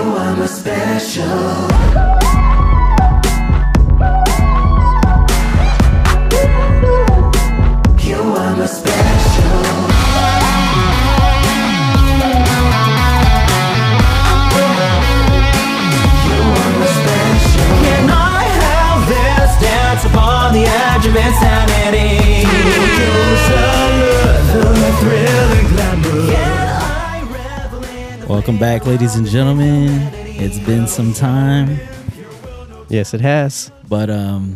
are my special. You are my special. You are my special. Can I have this dance upon the edge of insanity? The thrill and glamour. Can I revel in the Welcome back, ladies and gentlemen. It's been some time, Yes, it has. but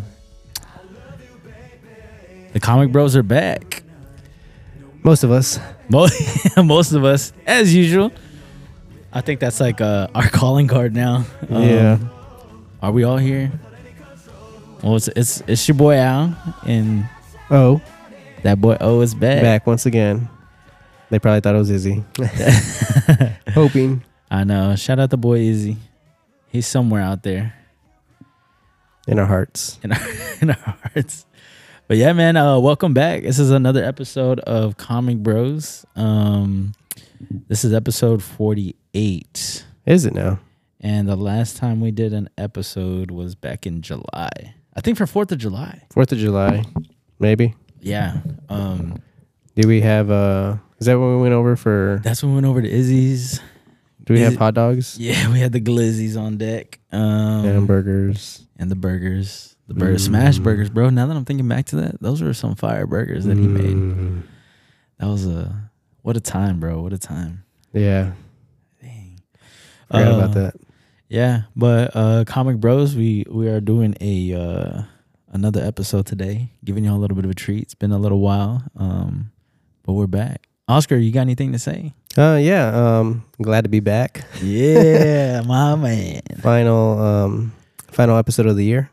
the Comic Bros are back. Most of us. Most of us, as usual. I think that's like our calling card now. Yeah. Are we all here? Well, it's your boy Al, and Oh, that boy O is back. back once again. They probably thought it was Izzy. Hoping. I know. Shout out the boy Izzy. He's somewhere out there In our hearts. in our hearts. But yeah, man, welcome back. This is another episode of Comic Bros. This is episode 48. Is it now? And the last time we did an episode was back in July. I think for 4th of July. 4th of July. Maybe. Yeah. Do we have is that when we went over for That's when we went over to Izzy's. do we have Izzy- hot dogs? Yeah, we had the glizzies on deck. Hamburgers. And the burgers. The burger smash burgers, bro. Now that I'm thinking back to that, those were some fire burgers that he made. That was what a time, bro. What a time. Yeah. Dang. Forgot about that. Yeah, but Comic Bros, we are doing a another episode today, giving you all a little bit of a treat. It's been a little while, but we're back. Oscar, you got anything to say? Yeah. Glad to be back. Yeah, my man. Final episode of the year.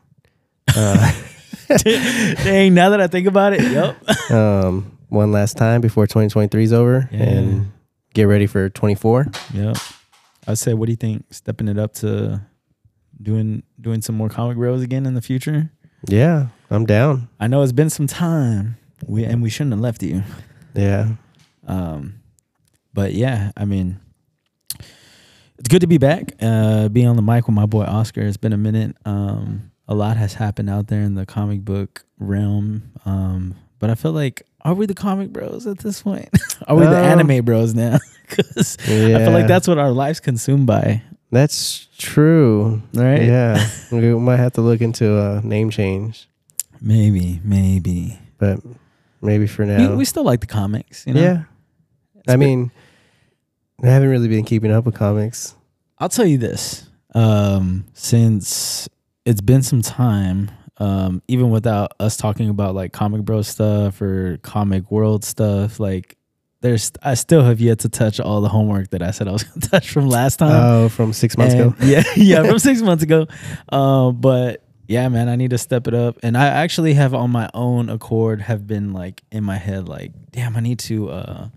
Dang, now that I think about it, yep. One last time before 2023 is over, Yeah. and get ready for 24. Yep. I'd say, what do you think? Stepping it up to doing some more Comic Bros again in the future? Yeah, I'm down. I know it's been some time. We shouldn't have left you. Yeah. But yeah, I mean, it's good to be back. Being on the mic with my boy Oscar. It's been a minute. A lot has happened out there in the comic book realm. But I feel like, are we the Comic Bros at this point? Are we the anime bros now? Because I feel like that's what our life's consumed by. That's true. Right? Yeah. We might have to look into a name change, Maybe. but maybe for now. We still like the comics, you know? Yeah. I mean, I haven't really been keeping up with comics. I'll tell you this. Since it's been some time, even without us talking about like Comic Bro stuff or Comic World stuff, like I still have yet to touch all the homework that I said I was going to touch from last time. Oh, from 6 months ago? Yeah, from 6 months ago. But yeah, man, I need to step it up. And I actually have on my own accord have been like in my head, like, damn, I need to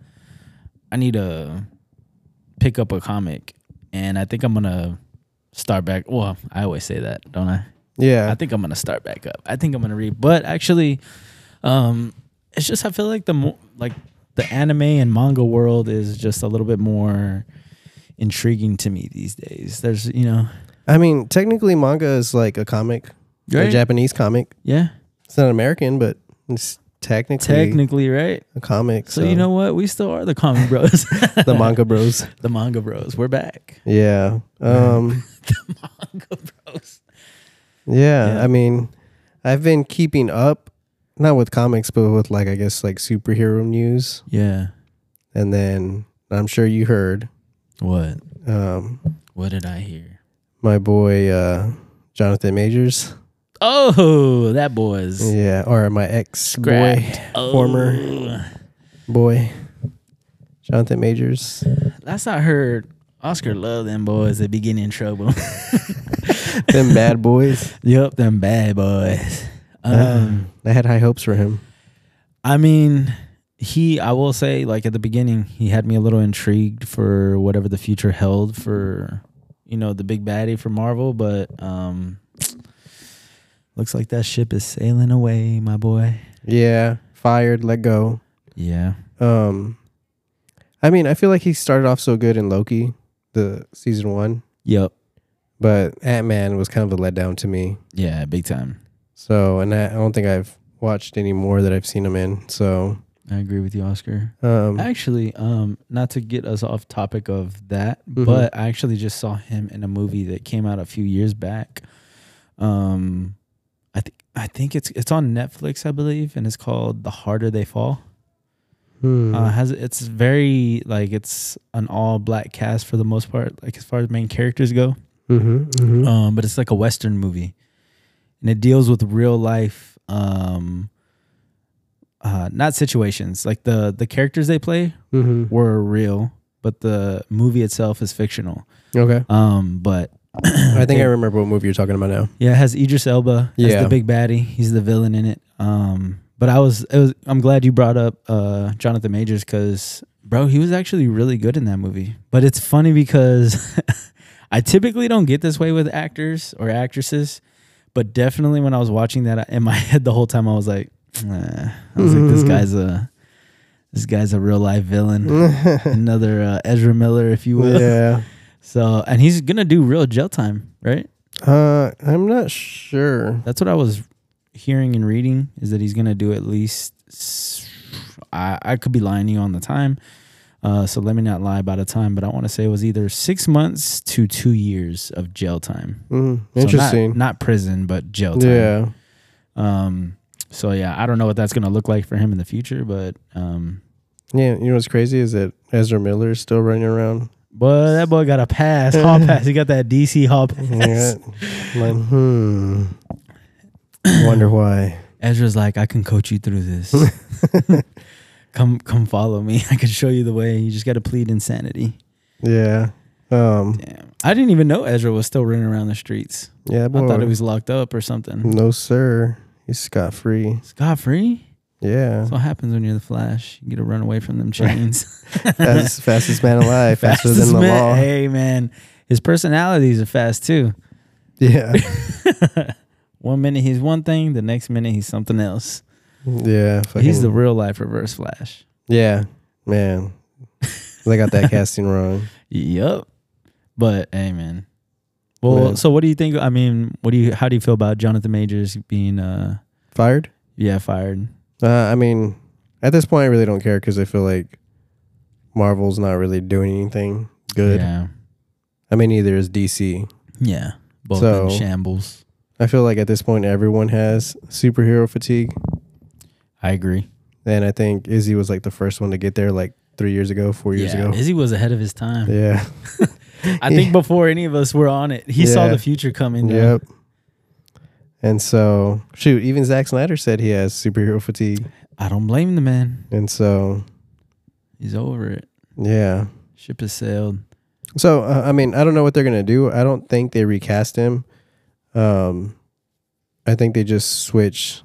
pick up a comic. And I think I'm going to start back. Well, I always say that, don't I? Yeah. I think I'm going to start back up. I think I'm going to read. But actually, it's just I feel like the anime and manga world is just a little bit more intriguing to me these days. There's, I mean, technically manga is like a comic, right? a Japanese comic. Yeah. It's not American, but it's technically right? a comic. So you know what? We still are the Comic Bros. The manga bros. The Manga Bros. We're back. Yeah. The Manga Bros. Yeah. I mean, I've been keeping up, not with comics, but with like, I guess like superhero news. Yeah. And then I'm sure you heard What? What did I hear? my boy Jonathan Majors. Oh, that boy's Yeah, or my ex boy, scrapped. former boy, Jonathan Majors. Last I heard, Oscar loved them boys that be getting in trouble. Them bad boys. Yep, them bad boys. I had high hopes for him. I mean, I will say, like at the beginning, he had me a little intrigued for whatever the future held for, the big baddie for Marvel, but looks like that ship is sailing away, my boy. Yeah, fired, let go. Yeah. I mean, I feel like he started off so good in Loki, the season 1. Yep. But Ant-Man was kind of a letdown to me. Yeah, big time. So, and I don't think I've watched any more that I've seen him in. So, I agree with you, Oscar. Actually, not to get us off topic of that, but I actually just saw him in a movie that came out a few years back. I think it's on Netflix, I believe, and it's called The Harder They Fall. It's very like it's an all black cast for the most part, like as far as main characters go. But it's like a Western movie, and it deals with real life, not situations. Like the characters they play were real, but the movie itself is fictional. Okay. But I think I remember what movie you're talking about now. Yeah, it has Idris Elba as the big baddie. He's the villain in it. But I'm glad you brought up Jonathan Majors because, bro, he was actually really good in that movie. But it's funny because I typically don't get this way with actors or actresses, but definitely when I was watching that in my head the whole time, I was like, this guy's a real life villain, another Ezra Miller, if you will. Yeah. So, and he's gonna do real jail time, right? I'm not sure. That's what I was hearing and reading, is that he's gonna do at least. I could be lying to you on the time, so let me not lie about a time. But I want to say it was either 6 months to 2 years of jail time. Interesting. So not prison, but jail time. Yeah. So yeah, I don't know what that's gonna look like for him in the future, but yeah, you know what's crazy is that Ezra Miller is still running around. But that boy got a pass, hall pass. He got that DC hall pass. Yeah. Wonder why. Ezra's like, I can coach you through this. Come follow me. I can show you the way. You just got to plead insanity. Yeah. Damn. I didn't even know Ezra was still running around the streets. Yeah, boy. I thought he was locked up or something. No, sir. He's scot-free. Scot-free? Yeah. That's what happens when you're the Flash. You get to run away from them chains. Fastest man alive. Faster than the law. Hey, man. His personalities are fast, too. Yeah. 1 minute he's one thing. The next minute he's something else. Yeah. He's the real life Reverse Flash. Yeah. Man. They got that casting wrong. Yup. But, hey, man. Well, so what do you think? I mean, how do you feel about Jonathan Majors being fired? Yeah, fired. I mean, at this point, I really don't care because I feel like Marvel's not really doing anything good. Yeah. I mean, neither is DC. Yeah. Both in shambles. I feel like at this point, everyone has superhero fatigue. I agree. And I think Izzy was like the first one to get there like 4 years ago. Izzy was ahead of his time. Yeah. I think before any of us were on it, he saw the future coming. Yep. And so, shoot, even Zack Snyder said he has superhero fatigue. I don't blame the man. And so, he's over it. Yeah. Ship has sailed. So, I mean, I don't know what they're going to do. I don't think they recast him. I think they just switch,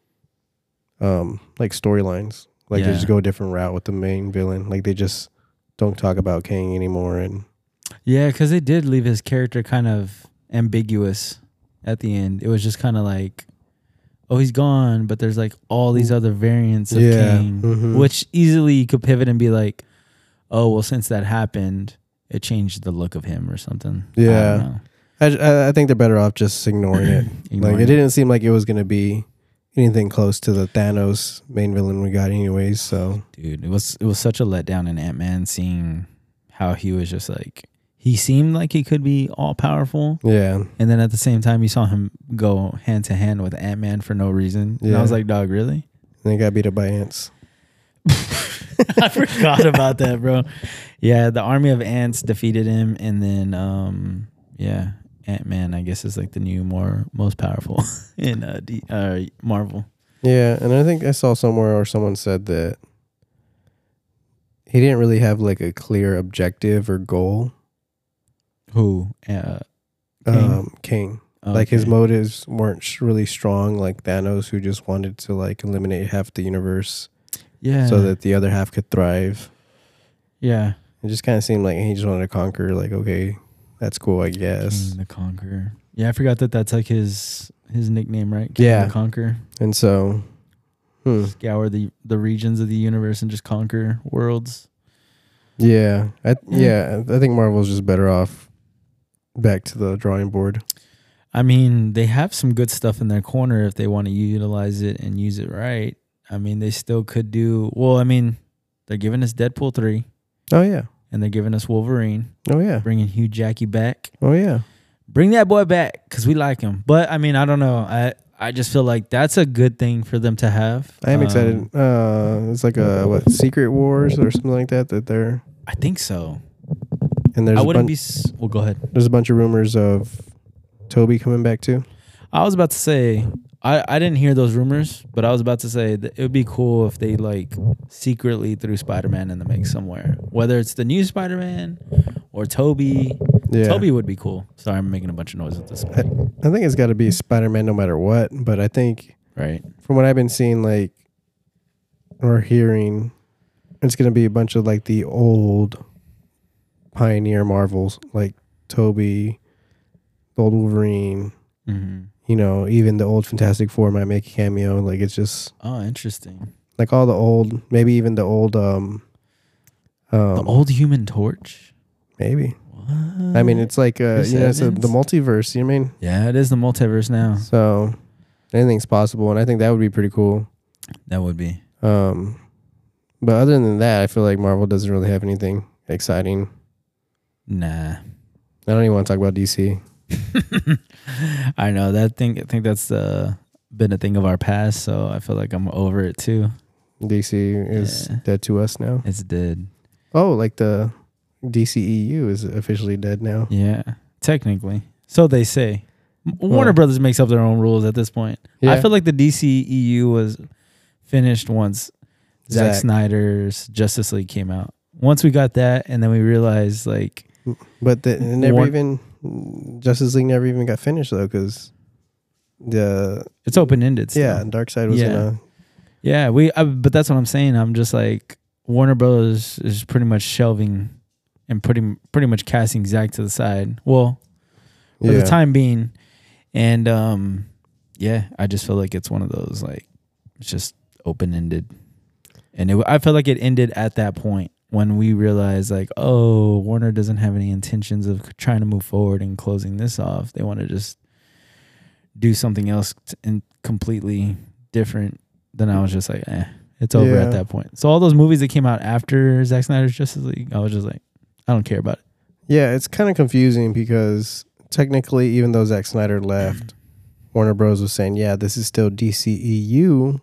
like storylines. Like they just go a different route with the main villain. Like they just don't talk about Kang anymore. And yeah, because they did leave his character kind of ambiguous at the end. It was just kind of like, oh, he's gone, but there's like all these other variants of Kang, which easily you could pivot and be like, oh, well, since that happened, it changed the look of him or something. Yeah. I think they're better off just ignoring it. It didn't seem like it was going to be anything close to the Thanos main villain we got anyways. So, dude, it was such a letdown in Ant-Man seeing how he was just like, he seemed like he could be all powerful. Yeah. And then at the same time, you saw him go hand to hand with Ant-Man for no reason. And I was like, dog, really? And they got beat up by ants. I forgot about that, bro. Yeah, the army of ants defeated him. And then, Ant-Man, I guess, is like the new, most powerful in Marvel. Yeah, and I think I saw somewhere or someone said that he didn't really have like a clear objective or goal. Who? King. Okay. Like his motives weren't really strong, like Thanos, who just wanted to like eliminate half the universe. Yeah. So that the other half could thrive. Yeah. It just kind of seemed like he just wanted to conquer. Like, okay, that's cool, I guess. King the Conqueror. Yeah, I forgot that's like his nickname, right? King the Conqueror. And so, scour the regions of the universe and just conquer worlds. Yeah, I think Marvel's just better off back to the drawing board. I mean, they have some good stuff in their corner if they want to utilize it and use it right. I mean, they still could do... Well, I mean, they're giving us Deadpool 3. Oh, yeah. And they're giving us Wolverine. Oh, yeah. Bringing Hugh Jackey back. Oh, yeah. Bring that boy back because we like him. But, I mean, I don't know. I just feel like that's a good thing for them to have. I am excited. It's like Secret Wars or something like that they're... I think so. And there's I wouldn't be... Well, go ahead. There's a bunch of rumors of Toby coming back too. I was about to say... I didn't hear those rumors, but I was about to say that it would be cool if they like secretly threw Spider-Man in the mix somewhere. Whether it's the new Spider-Man or Toby. Yeah. Toby would be cool. Sorry, I'm making a bunch of noise at this point. I think it's got to be Spider-Man no matter what, but I think right from what I've been seeing like or hearing, it's going to be a bunch of like the old pioneer Marvels like Toby, the old Wolverine, you know, even the old Fantastic Four might make a cameo. Like it's just interesting. Like all the old, maybe even the old the old Human Torch. Maybe. What? I mean, it's like it's the multiverse. You know what I mean? Yeah, it is the multiverse now. So anything's possible, and I think that would be pretty cool. That would be. But other than that, I feel like Marvel doesn't really have anything exciting. Nah. I don't even want to talk about DC. I know that thing. I think that's been a thing of our past, so I feel like I'm over it too. DC is dead to us now. It's dead. Oh, like the DCEU is officially dead now. Yeah, technically. So they say. Warner Brothers makes up their own rules at this point. Yeah. I feel like the DCEU was finished once Zack Snyder's Justice League came out. Once we got that, and then we realized like... But Justice League never even got finished though, because it's open-ended still. Yeah, Darkseid was gonna... Yeah, but that's what I'm saying. I'm just like, Warner Brothers is pretty much shelving and pretty much casting Zack to the side. Well, for the time being. And I just feel like it's one of those, like, it's just open-ended. And I felt like it ended at that point when we realized, like, oh, Warner doesn't have any intentions of trying to move forward and closing this off. They want to just do something else and completely different. Then I was just like, it's over at that point. So all those movies that came out after Zack Snyder's Justice League, I was just like, I don't care about it. Yeah, it's kind of confusing because technically, even though Zack Snyder left, Warner Bros. Was saying, yeah, this is still DCEU.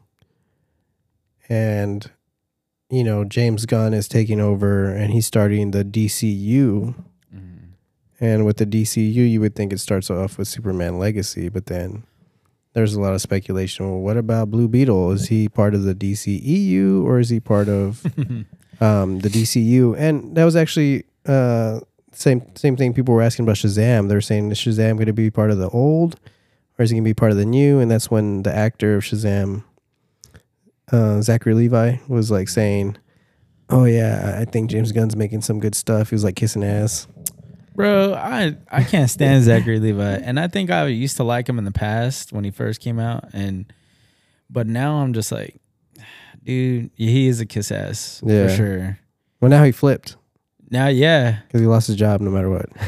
And, you know, James Gunn is taking over and he's starting the DCU. And with the DCU, you would think it starts off with Superman Legacy, but then there's a lot of speculation. Well, what about Blue Beetle? Is he part of the DCEU or is he part of the DCU? And that was actually same thing people were asking about Shazam. They were saying, is Shazam going to be part of the old or is he going to be part of the new? And that's when the actor of Shazam, Zachary Levi, was like saying, oh yeah, I think James Gunn's making some good stuff. He was like kissing ass. Bro, I can't stand Zachary Levi, and I think I used to like him in the past when he first came out, but now I'm just like, dude, he is a kiss ass for sure. Well, now he flipped. Now, yeah, because he lost his job no matter what.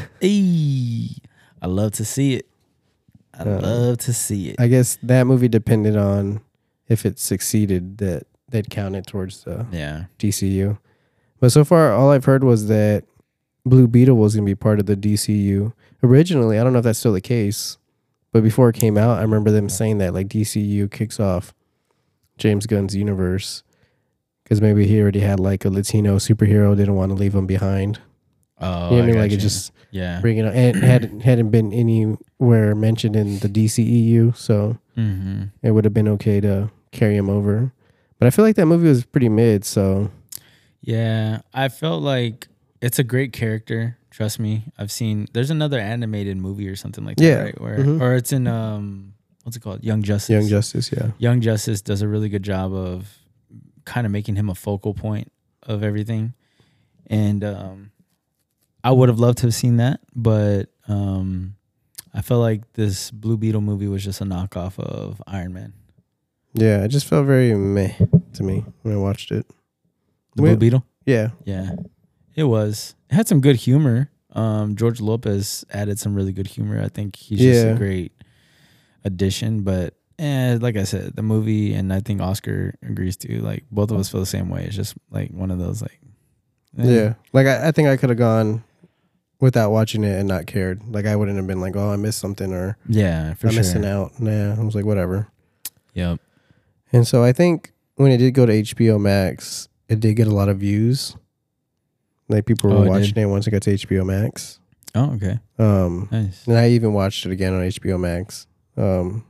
I love to see it. I love to see it. I guess that movie depended on if it succeeded, that counted towards the DCU. But so far, all I've heard was that Blue Beetle was going to be part of the DCU. Originally, I don't know if that's still the case, but before it came out, I remember them saying that, like, DCU kicks off James Gunn's universe because maybe he already had, like, a Latino superhero, didn't want to leave him behind. Oh, you know what I mean? Like, it just bring it on. And hadn't been anywhere mentioned in the DCEU, so it would have been okay to carry him over. But I feel like that movie was pretty mid, so... Yeah, I felt like... It's a great character. Trust me. There's another animated movie or something like that, right? Or it's in, what's it called? Young Justice. Young Justice, yeah. Young Justice does a really good job of kind of making him a focal point of everything. And I would have loved to have seen that, but I felt like this Blue Beetle movie was just a knockoff of Iron Man. Yeah, it just felt very meh to me when I watched it. The Blue Beetle? Yeah. Yeah. It was. It had some good humor. George Lopez added some really good humor. I think he's just a great addition. But like I said, the movie, and I think Oscar agrees too. Like both of us feel the same way. It's just like one of those like. Yeah, like I think I could have gone without watching it and not cared. Like I wouldn't have been like, oh, I missed something, or I'm missing out. Nah, I was like, whatever. Yep. And so I think when it did go to HBO Max, it did get a lot of views. Like people were watching it once it got to HBO Max. Oh, okay. Nice. And I even watched it again on HBO Max. But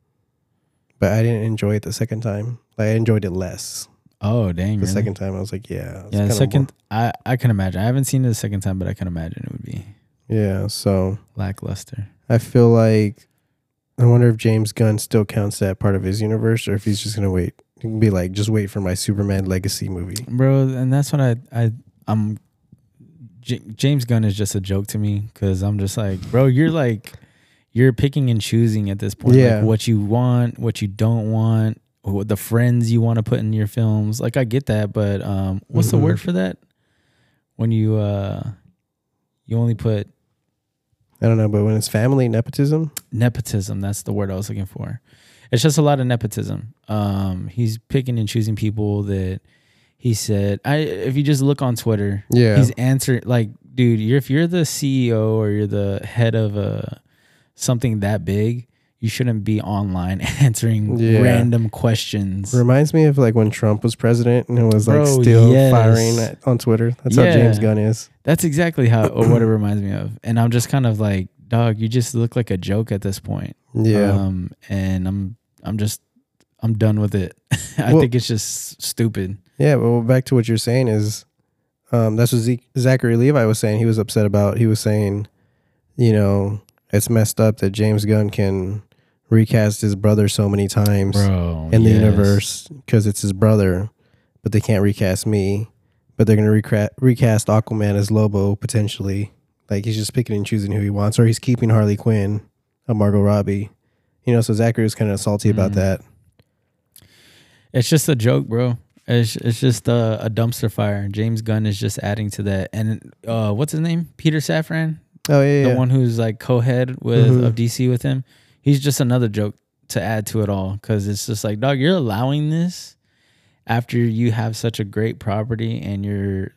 I didn't enjoy it the second time. Like I enjoyed it less. Oh, dang. The second time I was like, yeah. The second, I can imagine. I haven't seen it the second time, but I can imagine it would be. Yeah, so. Lackluster. I feel like, I wonder if James Gunn still counts that part of his universe, or if he's just going to wait. He can be like, just wait for my Superman Legacy movie. Bro, and that's what I'm James Gunn is just a joke to me, because I'm just like, bro, you're picking and choosing at this point. Yeah. Like what you want, what you don't want, what the friends you want to put in your films. Like I get that, but what's the word for that? When you only put, I don't know, but when it's family nepotism, that's the word I was looking for. It's just a lot of nepotism. He's picking and choosing people that he said. If you just look on Twitter, he's answering like, dude, if you're the CEO or you're the head of something that big, you shouldn't be online answering random questions. Reminds me of like when Trump was president and it was like firing on Twitter. That's how James Gunn is. That's exactly what it reminds me of. And I'm just kind of like, dog, you just look like a joke at this point. Yeah. And I'm done with it. I think it's just stupid. Yeah. Well, back to what you're saying is, that's what Zachary Levi was saying. He was upset about. He was saying, it's messed up that James Gunn can recast his brother so many times in the universe because it's his brother, but they can't recast me. But they're going to recast Aquaman as Lobo potentially. Like he's just picking and choosing who he wants, or he's keeping Harley Quinn, Margot Robbie. So Zachary was kind of salty about that. It's just a joke, bro. It's just a dumpster fire. James Gunn is just adding to that. And what's his name? Peter Safran. Oh yeah, the one who's like co-head of DC with him. He's just another joke to add to it all, because it's just like, dog, you're allowing this after you have such a great property, and you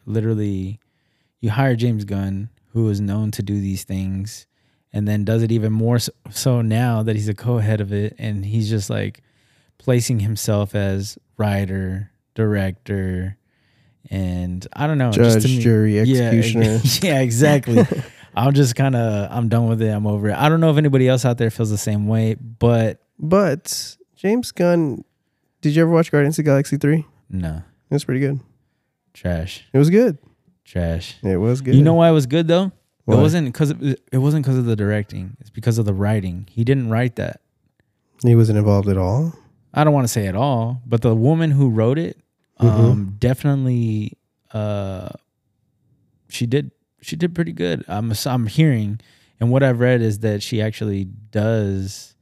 hire James Gunn, who is known to do these things, and then does it even more so now that he's a co-head of it, and he's just like placing himself as writer, director, and I don't know, judge, jury, executioner. Yeah, exactly. I'm done with it. I'm over it. I don't know if anybody else out there feels the same way, but James Gunn, did you ever watch Guardians of the Galaxy 3? No. It was pretty good. Trash. It was good. Trash. It was good. You know why it was good though? Why? It wasn't because of the directing. It's because of the writing. He didn't write that. He wasn't involved at all? I don't want to say at all, but the woman who wrote it, definitely, she did pretty good. I'm hearing, and what I've read is that she actually does.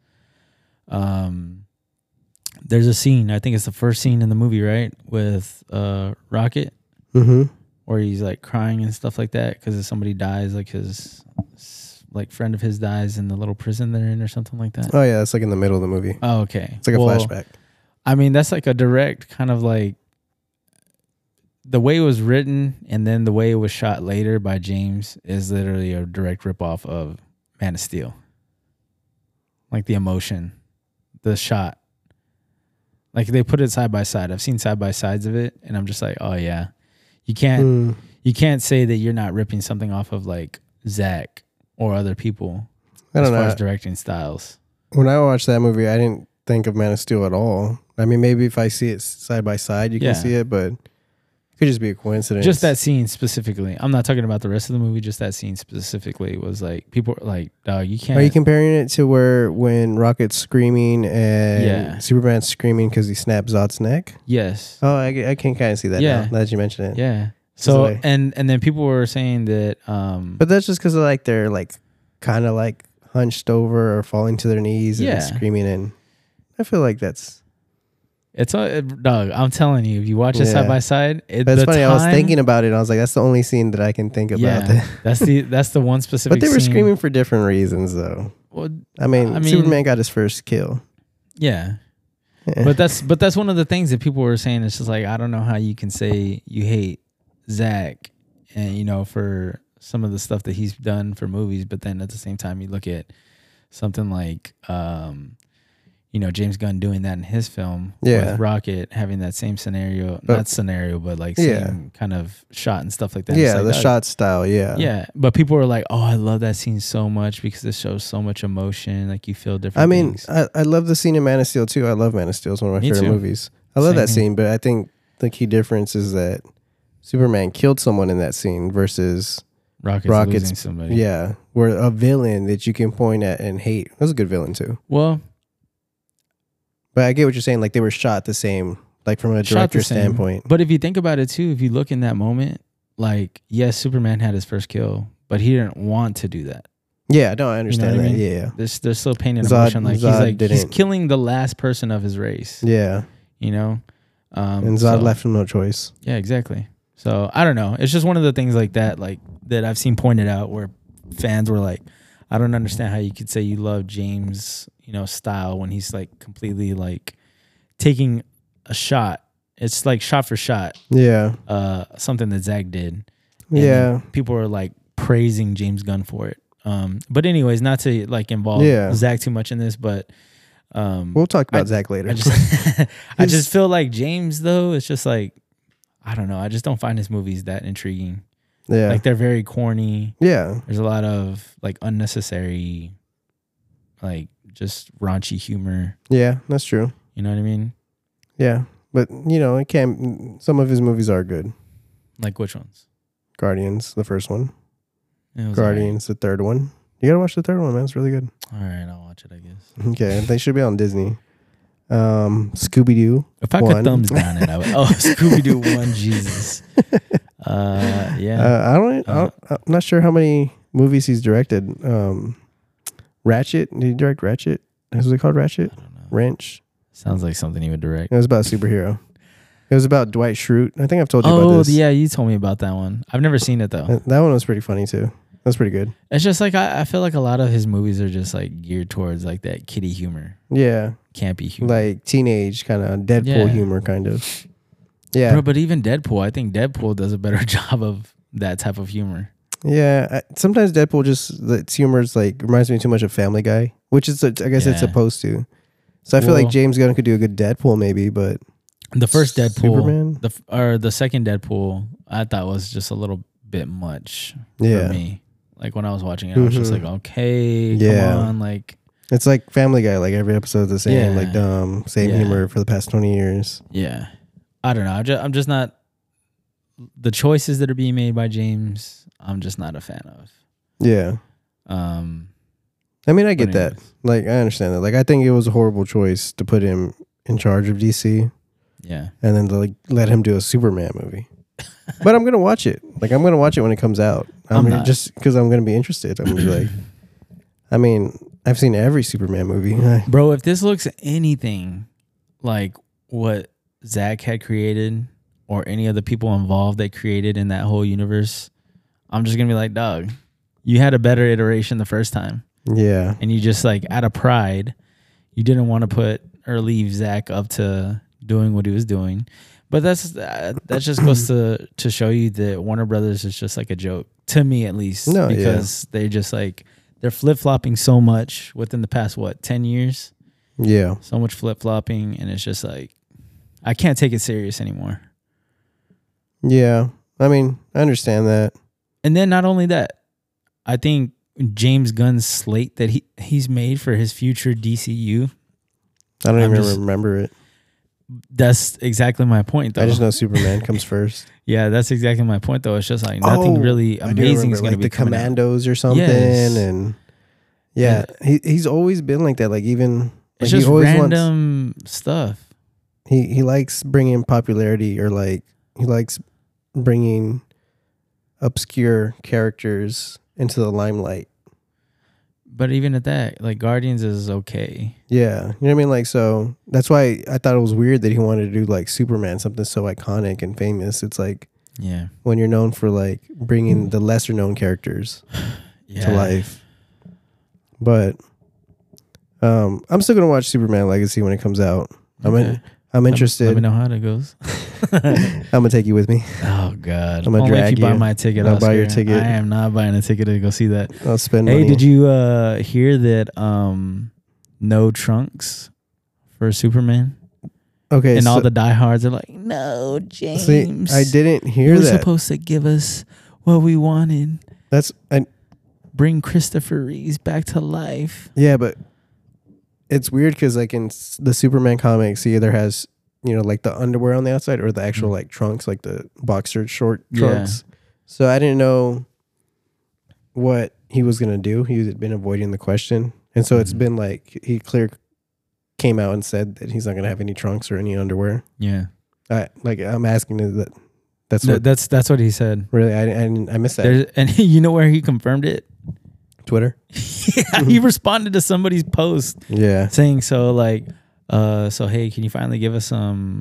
There's a scene, I think it's the first scene in the movie, right, with Rocket, where he's like crying and stuff like that because somebody dies, like his friend of his dies in the little prison they're in or something like that. Oh yeah, that's like in the middle of the movie. Oh, okay, it's like a flashback. I mean, that's like a direct kind of like the way it was written, and then the way it was shot later by James is literally a direct ripoff of Man of Steel. Like the emotion, the shot. Like they put it side by side. I've seen side by sides of it, and I'm just like, oh yeah, you can't say that you're not ripping something off of like Zach or other people as far as directing styles. When I watched that movie, I didn't think of Man of Steel at all. I mean, maybe if I see it side by side, you can see it, but it could just be a coincidence. Just that scene specifically. I'm not talking about the rest of the movie. Just that scene specifically was like, people were like, you can't. Are you comparing it to when Rocket's screaming and Superman's screaming because he snapped Zod's neck? Yes. Oh, I can kind of see that now that you mention it. Yeah. So, and then people were saying that. But that's just because like they're like kind of like hunched over or falling to their knees and screaming. And I feel like It's a dog. I'm telling you, if you watch it Yeah. side by side, But it's funny. I was thinking about it. And I was like, that's the only scene that I can think about. Yeah, that's the one specific. But they were scene. screaming for different reasons, though. Well, I mean, Superman got his first kill. yeah. But that's one of the things that people were saying. It's just like, I don't know how you can say you hate Zach, and you know, for some of the stuff that he's done for movies, but then at the same time you look at something like you know, James Gunn doing that in his film with Rocket, having that same scenario, not scenario, but like same kind of shot and stuff like that. Yeah, like, the shot style, Yeah, but people were like, oh, I love that scene so much because it shows so much emotion. Like you feel different things. I love the scene in Man of Steel too. I love Man of Steel. It's one of my favorite movies. I love that scene, but I think the key difference is that Superman killed someone in that scene versus Rocket's losing somebody. Yeah, where a villain that you can point at and hate. That was a good villain too. Well, but I get what you're saying. Like they were shot the same, like from a director standpoint. But if you think about it too, if you look in that moment, like yes, Superman had his first kill, but he didn't want to do that. Yeah, no, I understand you know that. I mean? Yeah, there's still pain and emotion. Like he's killing the last person of his race. Yeah, you know, and Zod left him no choice. Yeah, exactly. So I don't know. It's just one of the things like that, like that I've seen pointed out where fans were like, I don't understand how you could say you love James, you know, style when he's like completely like taking a shot. It's like shot for shot. Yeah. Something that Zach did. And people are like praising James Gunn for it. But anyways, not to like involve Zach too much in this, but we'll talk about Zach later. I just feel like James though, it's just like, I don't know. I just don't find his movies that intriguing. Yeah. Like they're very corny. Yeah. There's a lot of like unnecessary, like just raunchy humor. Yeah, that's true. You know what I mean? Yeah. But, you know, some of his movies are good. Like which ones? Guardians, the first one. Guardians, the third one. You gotta watch the third one, man. It's really good. All right, I'll watch it, I guess. Okay. They should be on Disney. Scooby-Doo. If I could thumbs down it, I would. Oh, Scooby-Doo 1, Jesus. Yeah. I'm not sure how many movies he's directed. Ratchet. Did he direct Ratchet? Is it called Ratchet? I don't know. Wrench. Sounds like something he would direct. It was about a superhero. It was about Dwight Schrute. I think I've told you about this. Oh, yeah, you told me about that one. I've never seen it, though. That one was pretty funny, too. That's pretty good. It's just like, I feel like a lot of his movies are just like geared towards like that kiddie humor. Yeah. Campy humor. Like teenage kind of Deadpool humor, kind of. Yeah. Bro, but even Deadpool, I think Deadpool does a better job of that type of humor. Yeah. Sometimes Deadpool its humor is like, reminds me too much of Family Guy, which is, I guess it's supposed to. So I feel like James Gunn could do a good Deadpool maybe, but. The first Deadpool, Superman? the second Deadpool, I thought was just a little bit much for me. Like when I was watching it, I was just like, okay, come on, like it's like Family Guy. Like every episode is the same, like same humor for the past 20 years. Yeah, I don't know. I'm just not the choices that are being made by James. I'm just not a fan of. Yeah. I mean, I get that. Like, I understand that. Like, I think it was a horrible choice to put him in charge of DC. Yeah. And then to like let him do a Superman movie. But I'm gonna watch it. Like I'm gonna watch it when it comes out. Just because I'm gonna be interested. I'm gonna be like, I mean, I've seen every Superman movie. Bro, if this looks anything like what Zach had created or any of the people involved that created in that whole universe, I'm just gonna be like, dog, you had a better iteration the first time. Yeah. And you just like out of pride, you didn't want to put or leave Zach up to doing what he was doing. But that just goes to show you that Warner Brothers is just like a joke, to me at least. No, because they just like, they're flip-flopping so much within the past, 10 years? Yeah. So much flip-flopping, and it's just like, I can't take it serious anymore. Yeah. I mean, I understand that. And then not only that, I think James Gunn's slate that he's made for his future DCU. I don't even remember it. That's exactly my point, though. I just know Superman comes first. Yeah, that's exactly my point, though. It's just like nothing really amazing is going to be the Commandos or something, and he's always been like that. Like even it's just random stuff. He likes bringing popularity, or like he likes bringing obscure characters into the limelight. But even at that, like Guardians is okay. Yeah, you know what I mean. Like, so that's why I thought it was weird that he wanted to do like Superman, something so iconic and famous. It's like Yeah. when you're known for like bringing the lesser known characters to life. But I'm still gonna watch Superman Legacy when it comes out. I'm interested. Let me know how it goes. I'm gonna take you with me. Oh God! I'm gonna Only drag if you buy you. my ticket. I'll buy Oscar. your ticket. I am not buying a ticket to go see that. I'll spend Hey, money. did you hear that? No trunks for Superman, Okay, and so, all the diehards are like, "No, James. see, I didn't hear You were that. supposed to give us what we wanted. Bring Christopher Reeves back to life." Yeah, but it's weird because like in the Superman comics, he either has like the underwear on the outside or the actual like trunks, like the boxer short trunks. So I didn't know what he was gonna do. He had been avoiding the question, and so it's been like he came out and said that he's not gonna have any trunks or any underwear. Yeah, I'm asking that. That's what he said. Really, I missed that. And you know where he confirmed it? Twitter. Yeah, he responded to somebody's post Yeah. saying so hey, can you finally give us some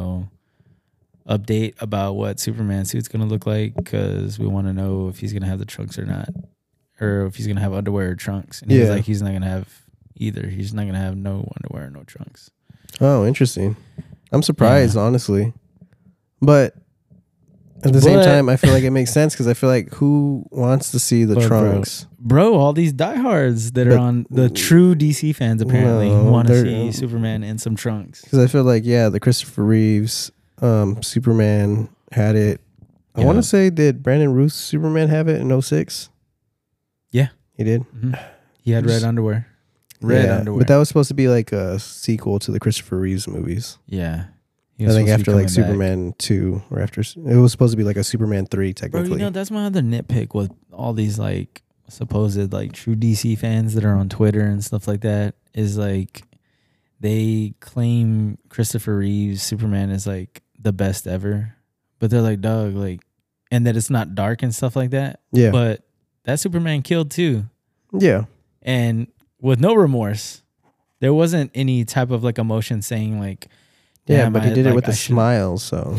update about what Superman suit's gonna look like, because we want to know if he's gonna have the trunks or not, or if he's gonna have underwear or trunks. And he's like, he's not gonna have either. He's not gonna have no underwear or no trunks. Oh, interesting. I'm surprised, honestly, but at the same time, I feel like it makes sense because I feel like who wants to see the trunks? Bro, all these diehards that are on the true DC fans apparently want to see Superman in some trunks. Because I feel like, the Christopher Reeves Superman had it. I want to say, did Brandon Routh's Superman have it in 2006? Yeah. He did? Mm-hmm. He had red underwear. Red underwear. But that was supposed to be like a sequel to the Christopher Reeves movies. Yeah. I think after like Superman 2 or after, it was supposed to be like a Superman 3 technically. Bro, that's my other nitpick with all these like supposed like true DC fans that are on Twitter and stuff like that, is like they claim Christopher Reeves Superman is like the best ever, but they're like, dog, like, and that it's not dark and stuff like that. Yeah. But that Superman killed too. Yeah. And with no remorse. There wasn't any type of like emotion saying like, yeah, but he did it with a smile, so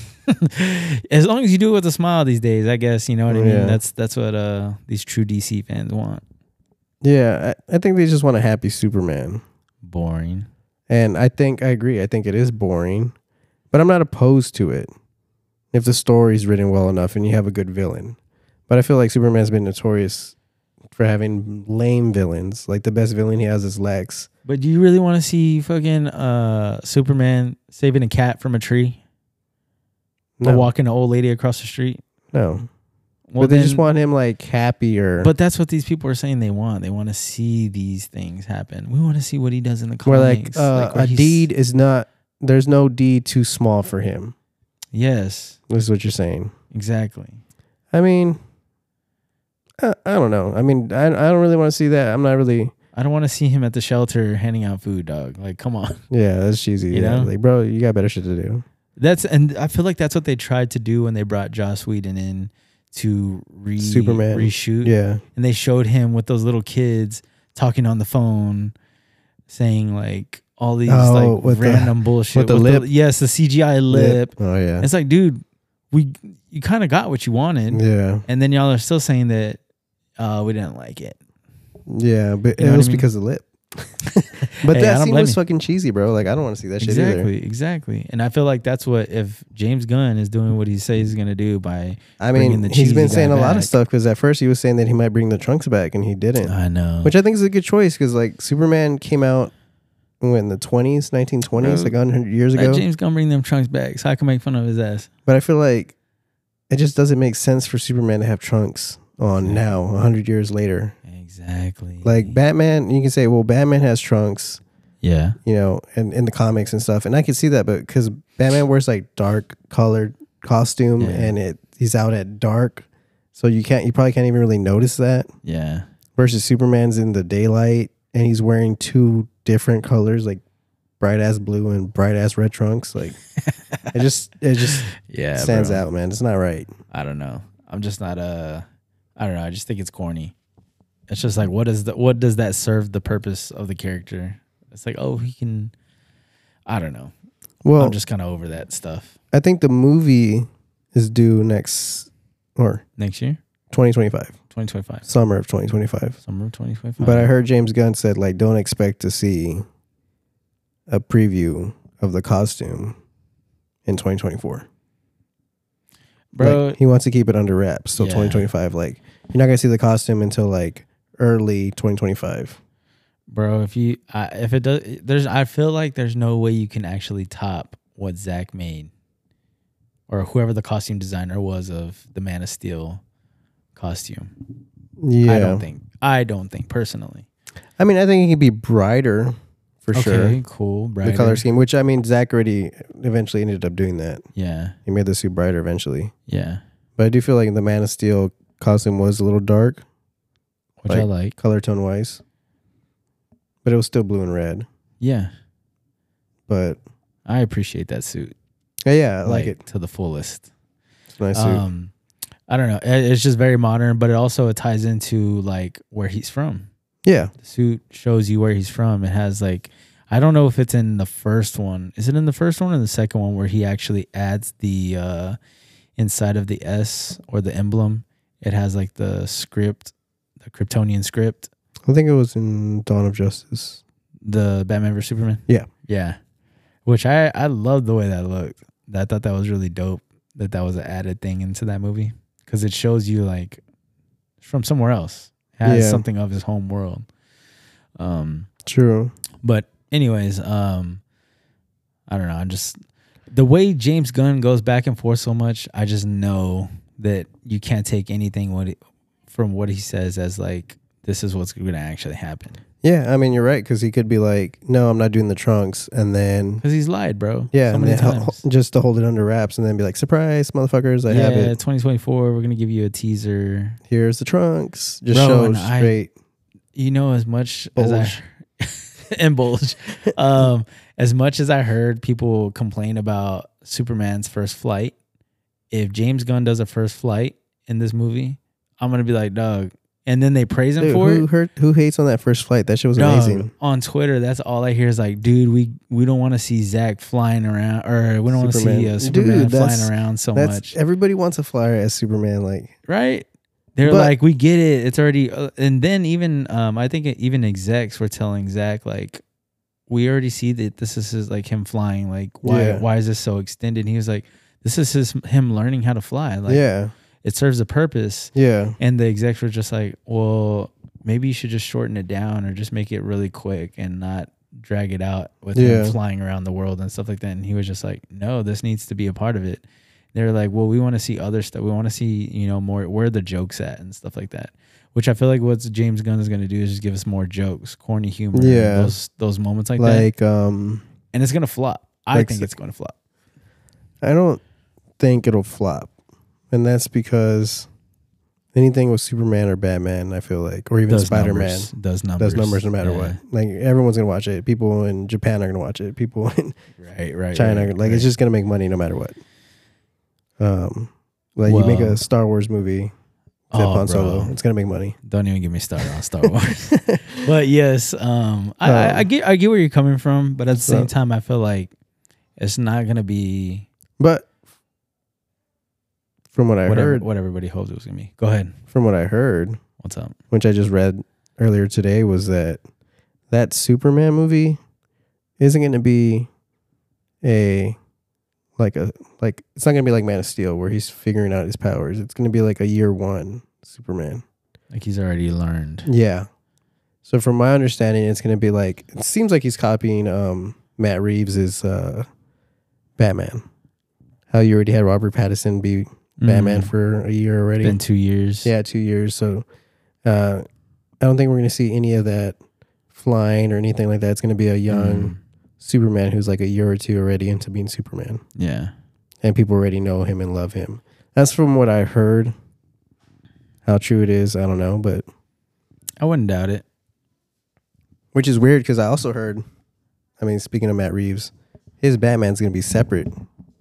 as long as you do it with a smile these days, I guess, you know what I mean? Yeah. That's what these true DC fans want. Yeah, I think they just want a happy Superman. Boring. And I agree. I think it is boring, but I'm not opposed to it if the story's written well enough and you have a good villain. But I feel like Superman's been notorious for having lame villains. Like the best villain he has is Lex. But do you really want to see fucking Superman saving a cat from a tree? No. Or walking an old lady across the street? No. Well, but they just want him like happier. But that's what these people are saying they want. They want to see these things happen. We want to see what he does in the where comics. like a deed is not, there's no deed too small for him. Yes. This is what you're saying. Exactly. I mean, I don't know. I mean, I don't really want to see that. I'm not really. I don't want to see him at the shelter handing out food, dog. Like, come on. Yeah, that's cheesy. You know? Like, bro, you got better shit to do. And I feel like that's what they tried to do when they brought Joss Whedon in to Superman reshoot. Yeah. And they showed him with those little kids talking on the phone, saying like all these like random bullshit. With the lip. Yes, the CGI lip. Oh, yeah. It's like, dude, you kind of got what you wanted. Yeah. And then y'all are still saying that we didn't like it. Yeah, but You know it was what I mean? because of the lip. But Hey, I that don't scene blame was you. fucking cheesy, bro. Like, I don't want to see that shit either. Exactly. And I feel like that's what, if James Gunn is doing what he says he's going to do by bringing the he's been cheesy saying guy a lot back. of stuff because at first he was saying that he might bring the trunks back and he didn't. I know. Which I think is a good choice because, like, Superman came out in the 1920s, like 100 years ago. Let James Gunn bring them trunks back so I can make fun of his ass. But I feel like it just doesn't make sense for Superman to have trunks on now, 100 years later. Exactly. Like Batman, you can say, well, Batman has trunks, Yeah. you know, and in the comics and stuff. And I can see that, but because Batman wears like dark colored costume and he's out at dark. So you probably can't even really notice that. Yeah. Versus Superman's in the daylight and he's wearing two different colors, like bright ass blue and bright ass red trunks. Like it just stands out, man. It's not right. I don't know. I'm just not I don't know. I just think it's corny. It's just like, what does that serve the purpose of the character? It's like, oh, he can. I don't know. Well, I'm just kind of over that stuff. I think the movie is due next year, 2025, 2025, summer of 2025. summer of 2025. But I heard James Gunn said like, don't expect to see a preview of the costume in 2024. Bro, Like, he wants to keep it under wraps till Yeah. 2025. Like, you're not gonna see the costume until like early 2025. bro, if it does, I feel like there's no way you can actually top what Zach made, or whoever the costume designer was of the Man of Steel costume. Yeah, I don't think personally. I mean, I think it could be brighter for Okay, sure. cool. The Brighter. color scheme, which I mean, Zach already eventually ended up doing that. Yeah, He made the suit brighter eventually. yeah. But I do feel like the Man of Steel costume was a little dark, Which I like. color tone wise. But it was still blue and red. Yeah, But I appreciate that suit. yeah, I like it. to the fullest. It's a nice suit. I don't know. It's just very modern, but it ties into like where he's from. Yeah. The suit shows you where he's from. It has like, I don't know if it's in the first one. Is it in the first one or the second one where he actually adds the inside of the S or the emblem? It has like the script, the Kryptonian script, I think it was in Dawn of Justice. the Batman vs Superman. Yeah. Yeah. Which I love the way that looked. I thought that was really dope that was an added thing into that movie, because it shows you like from somewhere else. It has Yeah. something of his home world. True. But anyways, I don't know. I'm just, the way James Gunn goes back and forth so much, I just know that you can't take anything from what he says as like, this is what's going to actually happen. Yeah, I mean, you're right, because he could be like, no, I'm not doing the trunks. And then, Because he's lied, bro. yeah, so and many then times. just to hold it under wraps and then be like, surprise, motherfuckers, I have Yeah, it. 2024, we're going to give you a teaser. Here's the trunks. Just Bro, show and straight. You know, as much Bulge. as and bulge, as much as I heard people complain about Superman's first flight, if James Gunn does a first flight in this movie, I'm gonna be like, dog. And then they praise him Dude, for it. who hates on that first flight? That shit was Dog, amazing. on Twitter, that's all I hear is like, dude, we don't want to see Zach flying around, or we don't want to see Superman Dude, flying around so much. Everybody wants a flyer as Superman. Like, Right? They're But- like, we get it. It's already, and then even, I think even execs were telling Zach, like, we already see that this is like him flying. Like, why is this so extended? And he was like, this is him learning how to fly. Like, yeah, it serves a purpose. yeah, And the execs were just like, well, maybe you should just shorten it down or just make it really quick and not drag it out with him flying around the world and stuff like that. And he was just like, no, this needs to be a part of it. They're like, well, we want to see other stuff. We want to see, more where the jokes at and stuff like that. Which I feel like what James Gunn is going to do is just give us more jokes, corny humor, Yeah. those moments like that. like And it's going to flop. I like think it's going to flop. I don't think it'll flop, and that's because anything with Superman or Batman, I feel like, or even Does Spider-Man, numbers. Does numbers no matter what. Like, everyone's gonna watch it. People in Japan are gonna watch it. People in Right. China, right, like, it's just gonna make money no matter what. Like, you make a Star Wars movie, Han Solo, it's gonna make money. Don't even get me started on Star Wars. But yes, I get where you're coming from, but at the same time, I feel like it's not gonna be But from what I heard, what everybody hoped it was gonna be. Go ahead. from what I heard, What's up? which I just read earlier today, was that Superman movie isn't going to be it's not going to be like Man of Steel where he's figuring out his powers. It's going to be like a year one Superman. Like he's already learned. Yeah. So from my understanding, it's going to be like, it seems like he's copying Matt Reeves' Batman. How you already had Robert Pattinson be Batman for a year already. Been 2 years. Yeah, 2 years. So I don't think we're going to see any of that flying or anything like that. It's going to be a young Superman who's like a year or two already into being Superman. Yeah. And people already know him and love him. That's from what I heard. How true it is, I don't know. But I wouldn't doubt it. which is weird because I also heard, I mean, speaking of Matt Reeves, his Batman's going to be separate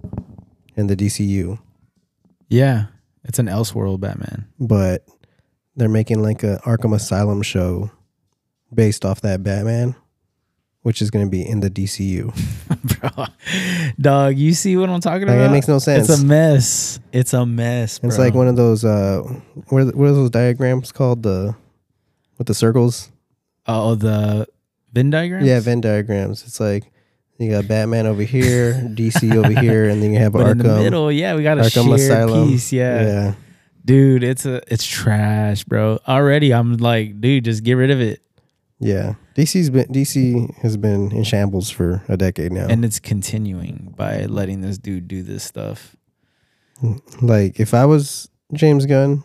in the DCU. Yeah. It's an Elseworld Batman. But they're making like a Arkham Asylum show based off that Batman, which is going to be in the DCU. Bro, dog, you see what I'm talking Like, about? it makes no sense. It's a mess. It's a mess, bro. It's like one of those what are those diagrams called, with the circles? Oh, the Venn diagrams? Yeah, Venn diagrams. It's like you got Batman over here, DC over here, and then you have But Arkham in the middle, yeah, we got a Arkham shared Asylum. piece. Yeah. Yeah. Dude, it's trash, bro. Already I'm like, dude, just get rid of it. Yeah. DC has been in shambles for a decade now. And it's continuing by letting this dude do this stuff. Like, if I was James Gunn,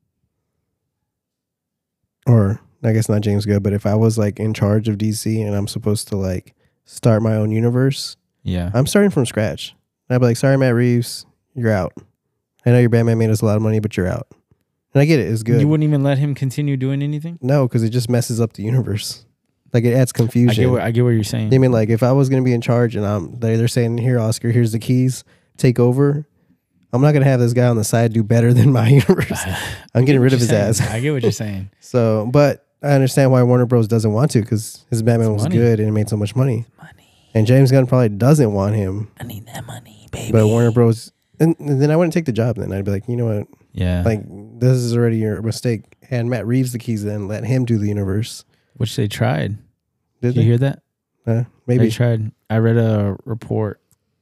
or I guess not James Gunn, but if I was like in charge of DC and I'm supposed to like start my own universe, Yeah. I'm starting from scratch. I'd be like, sorry, Matt Reeves, you're out. I know your Batman made us a lot of money, but you're out. And I get it. It's good. You wouldn't even let him continue doing anything? No, because it just messes up the universe. Like, it adds confusion. I get what you're saying. I mean, like, if I was going to be in charge and they're saying, here, Oscar, here's the keys, take over, I'm not going to have this guy on the side do better than my universe. I'm getting rid of his ass. I get what you're saying. So, but I understand why Warner Bros. Doesn't want to, because his Batman was money. good and it made so much money. Money. And James Gunn probably doesn't want him. I need that money, baby. But Warner Bros. And then I wouldn't take the job then. I'd be like, you know what? Yeah. Like, this is already your mistake. Hand Matt Reeves the keys then. Let him do the universe. Which they tried. Did Did you hear that? Maybe. They tried. I read a report.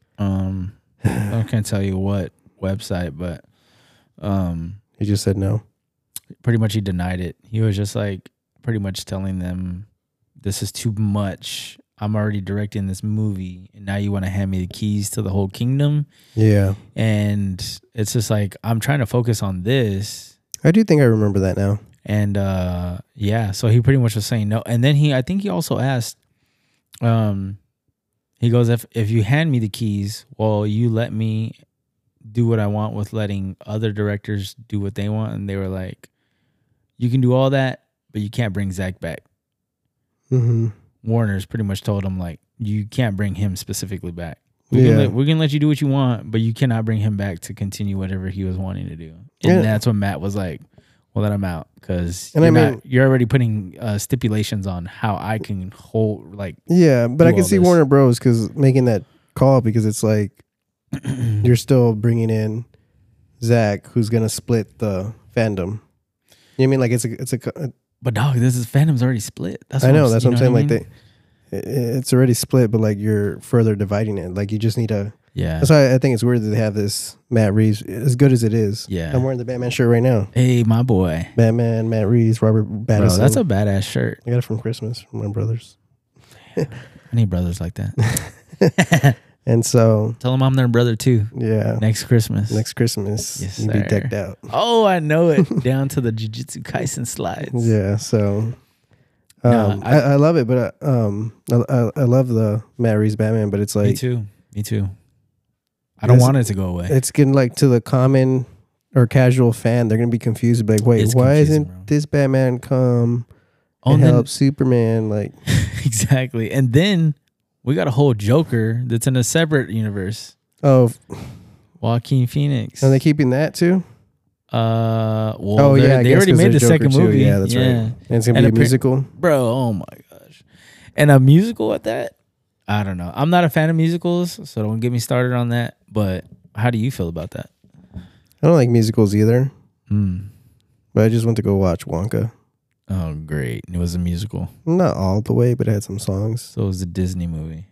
I can't tell you what website, but He just said no. pretty much he denied it. He was just like pretty much telling them, this is too much. I'm already directing this movie, and now you want to hand me the keys to the whole kingdom. Yeah. And it's just like, I'm trying to focus on this. I do think I remember that now. And yeah, so he pretty much was saying no. And then I think he also asked, he goes, if you hand me the keys, well, you let me do what I want with letting other directors do what they want. And they were like, you can do all that, but you can't bring Zach back. Mm-hmm. Warner's pretty much told him, like, you can't bring him specifically back. Yeah. We're gonna let you do what you want, but you cannot bring him back to continue whatever he was wanting to do. And Yeah. that's when Matt was like, well, then I'm out, because And you're already putting stipulations on how I can hold, like, Yeah, but do I can all see this. Warner Bros. Because making that call, because it's like you're still bringing in Zach, who's gonna split the fandom. You know what I mean? Like, it's a but dog, this is Phantom's already split. That's I know, what that's what I'm saying. you know Like, it's already split, but like you're further dividing it. Like, you just need to. yeah. That's why I think it's weird that they have this Matt Reeves, as good as it is. Yeah. I'm wearing the Batman shirt right now. Hey, my boy. Batman, Matt Reeves, Robert Bro, Pattinson. that's a badass shirt. I got it from Christmas from my brothers. I need brothers like that. And so, Tell them I'm their brother too. yeah, Next Christmas. next Christmas, Yes, you'll be sir. decked out. Oh, I know it. Down to the Jujutsu Kaisen slides. Yeah, so No, I love it, but I love the Matt Reeves Batman, but it's Me like too. Me too. I don't Yes. want it to go away. it's getting like to the common or casual fan, they're gonna be confused, like, wait, It's why confusing, isn't bro. this Batman come Oh, and and then- help Superman? Like, exactly. And then we got a whole Joker that's in a separate universe. oh, Joaquin Phoenix. are they keeping that too? Well, Oh yeah, I they guess already 'cause made the there's Joker second too. movie. Yeah, that's right. And it's gonna And be a appar- musical. Bro, oh my gosh. And a musical at that? I don't know. I'm not a fan of musicals, so don't get me started on that. But how do you feel about that? I don't like musicals either, Mm. but I just went to go watch Wonka. Oh, great. It was a musical. Not all the way, but it had some songs. So it was a Disney movie.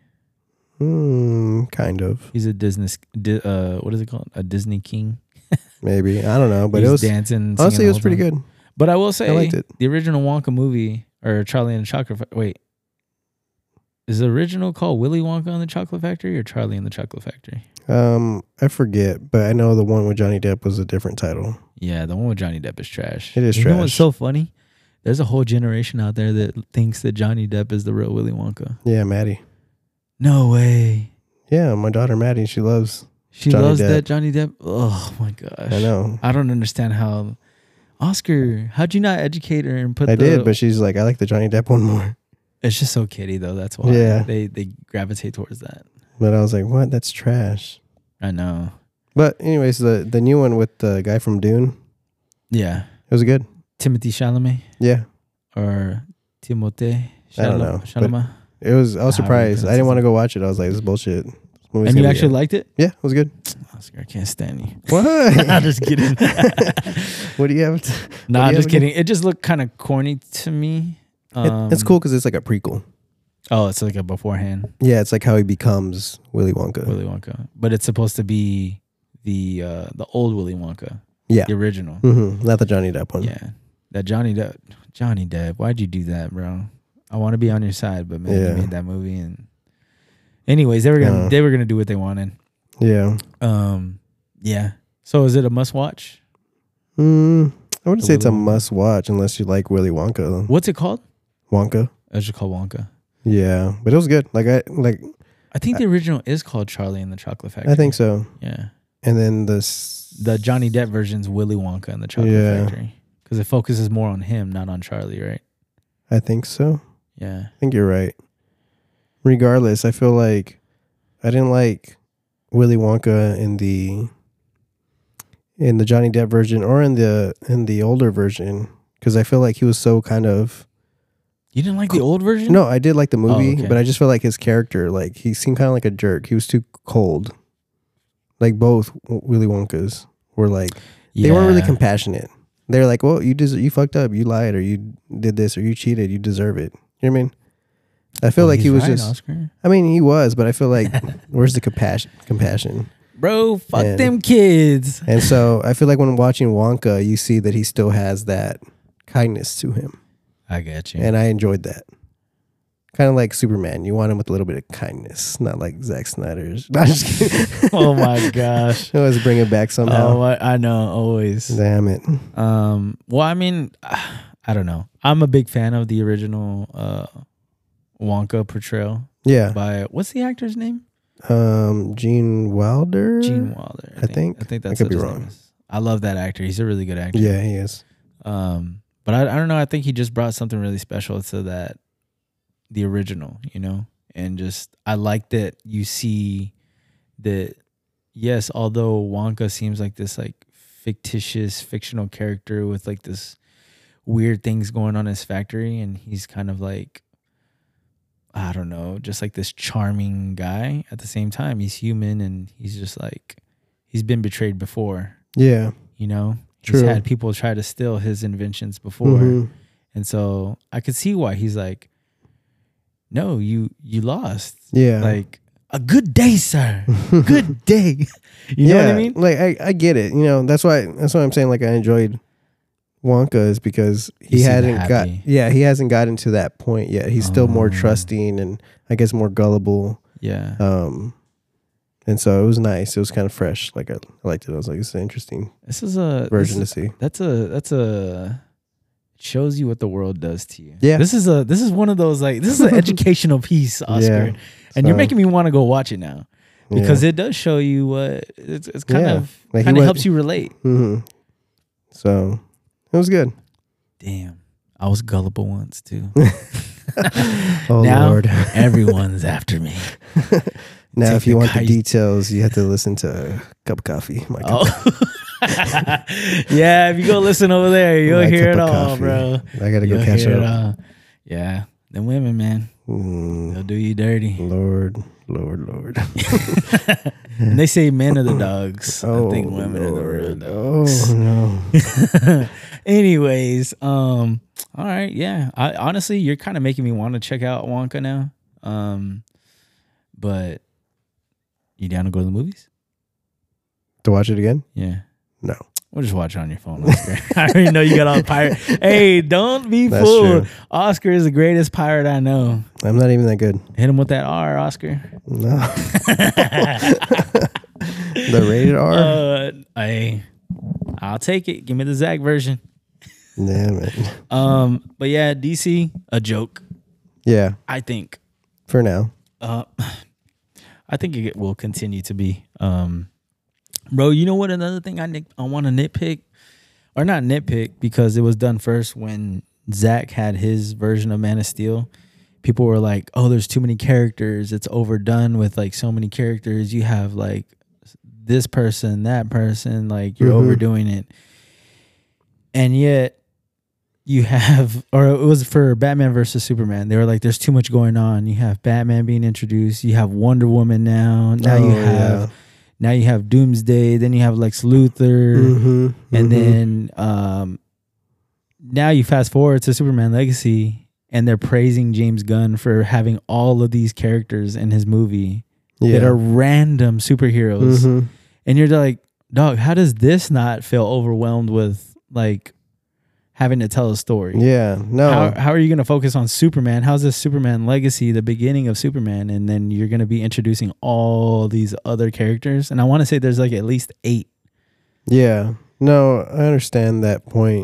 Kind of, He's a Disney, what is it called? A Disney king. maybe. I don't know, but He's it was dancing. honestly, singing it was the pretty whole time. good. But I will say, I liked it. the original Wonka movie, or Charlie and the Chocolate Factory. Wait, is the original called Willy Wonka and the Chocolate Factory or Charlie and the Chocolate Factory? I forget, but I know the one with Johnny Depp was a different title. Yeah, the one with Johnny Depp is trash. It is You know what's trash. so funny? There's a whole generation out there that thinks that Johnny Depp is the real Willy Wonka. Yeah, Maddie. No way. Yeah, my daughter Maddie, she loves. She Johnny loves Depp. that Johnny Depp. Oh my gosh. I know. I don't understand how. Oscar, how'd you not educate her and put I did, but she's like, I like the Johnny Depp one more. it's just so kiddie though. That's why Yeah. they gravitate towards that. But I was like, what? That's trash. I know. But anyways, the new one with the guy from Dune, Yeah. it was good. Timothy Chalamet Yeah, or Timothée I don't know, Chalamet. it was. I was However you surprised. I pronounce didn't want to it. go watch it. I was like, this is bullshit. This movie's And gonna you be actually good. liked it? Yeah, it was good. Oscar, I can't stand you. What? I'm just kidding. What do you have? Nah, What do I'm you just have again? kidding. It just looked kind of corny to me. It's cool because it's like a prequel. Oh, it's like a beforehand Yeah, it's like how he becomes Willy Wonka. Willy Wonka, but it's supposed to be the old Willy Wonka, Yeah, the original. not the Johnny Depp one. Yeah, that Johnny Depp. Why'd you do that, bro? I want to be on your side, but man, Yeah. you made that movie. And anyways, they were gonna do what they wanted. Yeah. Yeah. So is it a must watch? I wouldn't The say it's a Willy Wonka. must watch unless you like Willy Wonka. Though. What's it called? Wonka. It's just called Wonka. Yeah, but it was good. I think the original is called Charlie and the Chocolate Factory. I think so. Yeah. And then The Johnny Depp version's Willy Wonka and the Chocolate Yeah. Factory, because it focuses more on him, not on Charlie, right? I think so. Yeah. I think you're right. Regardless, I feel like I didn't like Willy Wonka in the Johnny Depp version or in the older version because I feel like he was so kind of. You didn't like the old version? No, I did like the movie, okay. but I just felt like his character, like he seemed kind of like a jerk. He was too cold. Like both Willy Wonkas were like they weren't really compassionate. They're like, well, you fucked up, you lied, or you did this, or you cheated, you deserve it. You know what I mean? I feel like he was right, just. Oscar. I mean, he was, but I feel like where's the compassion? Bro, fuck And- them kids. And so I feel like when watching Wonka, you see that he still has that kindness to him, I got you. and I enjoyed that. Kind of like Superman, you want him with a little bit of kindness, not like Zack Snyder's. No, I'm just kidding. Oh my gosh. I always bring it back somehow. Oh, I know, always. Damn it. Well, I mean, I don't know. I'm a big fan of the original Wonka portrayal Yeah. by what's the actor's name? Gene Wilder. Gene Wilder. I think. I think I that's could what be his wrong. name is. I love that actor. He's a really good actor. Yeah, he is. But I don't know. I think he just brought something really special to the original, you know, and just I like that you see that. Yes, although Wonka seems like this like fictitious fictional character with like this weird things going on in his factory, and he's kind of like, I don't know, just like this charming guy. At the same time, he's human, and he's just like he's been betrayed before. Yeah. You know, True. he's had people try to steal his inventions before. Mhm. And so I could see why he's like, no, you lost. Yeah. Like, a good day, sir. Good day. You know what I mean? Like I get it. You know, that's why I'm saying like I enjoyed Wonka is because he You seem hadn't got happy. he hasn't gotten to that point yet. He's still more Oh. trusting and I guess more gullible. Yeah. And so it was nice. It was kind of fresh. Like I liked it. I was like, it's an interesting This is a version this to see. it shows you what the world does to you. Yeah. This is one of those like this is an educational piece, Oscar. Yeah. And you're So- making me want to go watch it now. Because it does show you what it's kind Yeah. of Like he kind of went- helps you relate. So it was good. Damn. I was gullible once too. Oh now Lord. everyone's after me. Now Take if you the want the kite. details, you have to listen to Cup of Coffee. My cup Oh. Yeah, if you go listen over there, you'll My hear cup it of all, coffee. bro. I gotta go You'll catch hear it up. all. Yeah. Them women, man. They'll do you dirty. Lord. And they say men are the dogs. I think Oh, women are the real Lord. dogs. Oh no. Anyways, all right, yeah. I honestly, you're kind of making me want to check out Wonka now. But you down to go to the movies? To watch it again? Yeah. No. We'll just watch it on your phone, Oscar. I already know you got all pirate. Hey, don't be That's fooled. true. Oscar is the greatest pirate I know. I'm not even that good. Hit him with that R, Oscar. No. The rated R? Hey, I'll take it. Give me the Zach version. Yeah, man. But yeah, DC, a joke. Yeah, I think. for now. I think it will continue to be. Bro, you know what? Another thing I want to nitpick, or not nitpick, because it was done first when Zach had his version of Man of Steel. People were like, "Oh, there's too many characters. It's overdone with like so many characters. You have like this person, that person. Like you're overdoing it." And yet, you have, or it was for Batman versus Superman. They were like, there's too much going on. You have Batman being introduced. You have Wonder Woman now. Now you have Doomsday. Then you have Lex Luthor. And then now you fast forward to Superman Legacy, and they're praising James Gunn for having all of these characters in his movie that are random superheroes. And you're like, dog, how does this not feel overwhelmed with like having to tell a story? Yeah, no. How are you going to focus on Superman? How's this Superman Legacy, the beginning of Superman, and then you're going to be introducing all these other characters? And I want to say there's like at least 8. Yeah, no, I understand that point.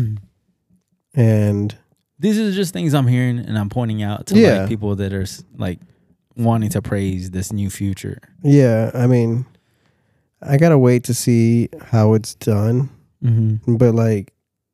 And these are just things I'm hearing and I'm pointing out to like people that are like wanting to praise this new future. Yeah, I mean, I gotta wait to see how it's done. But like,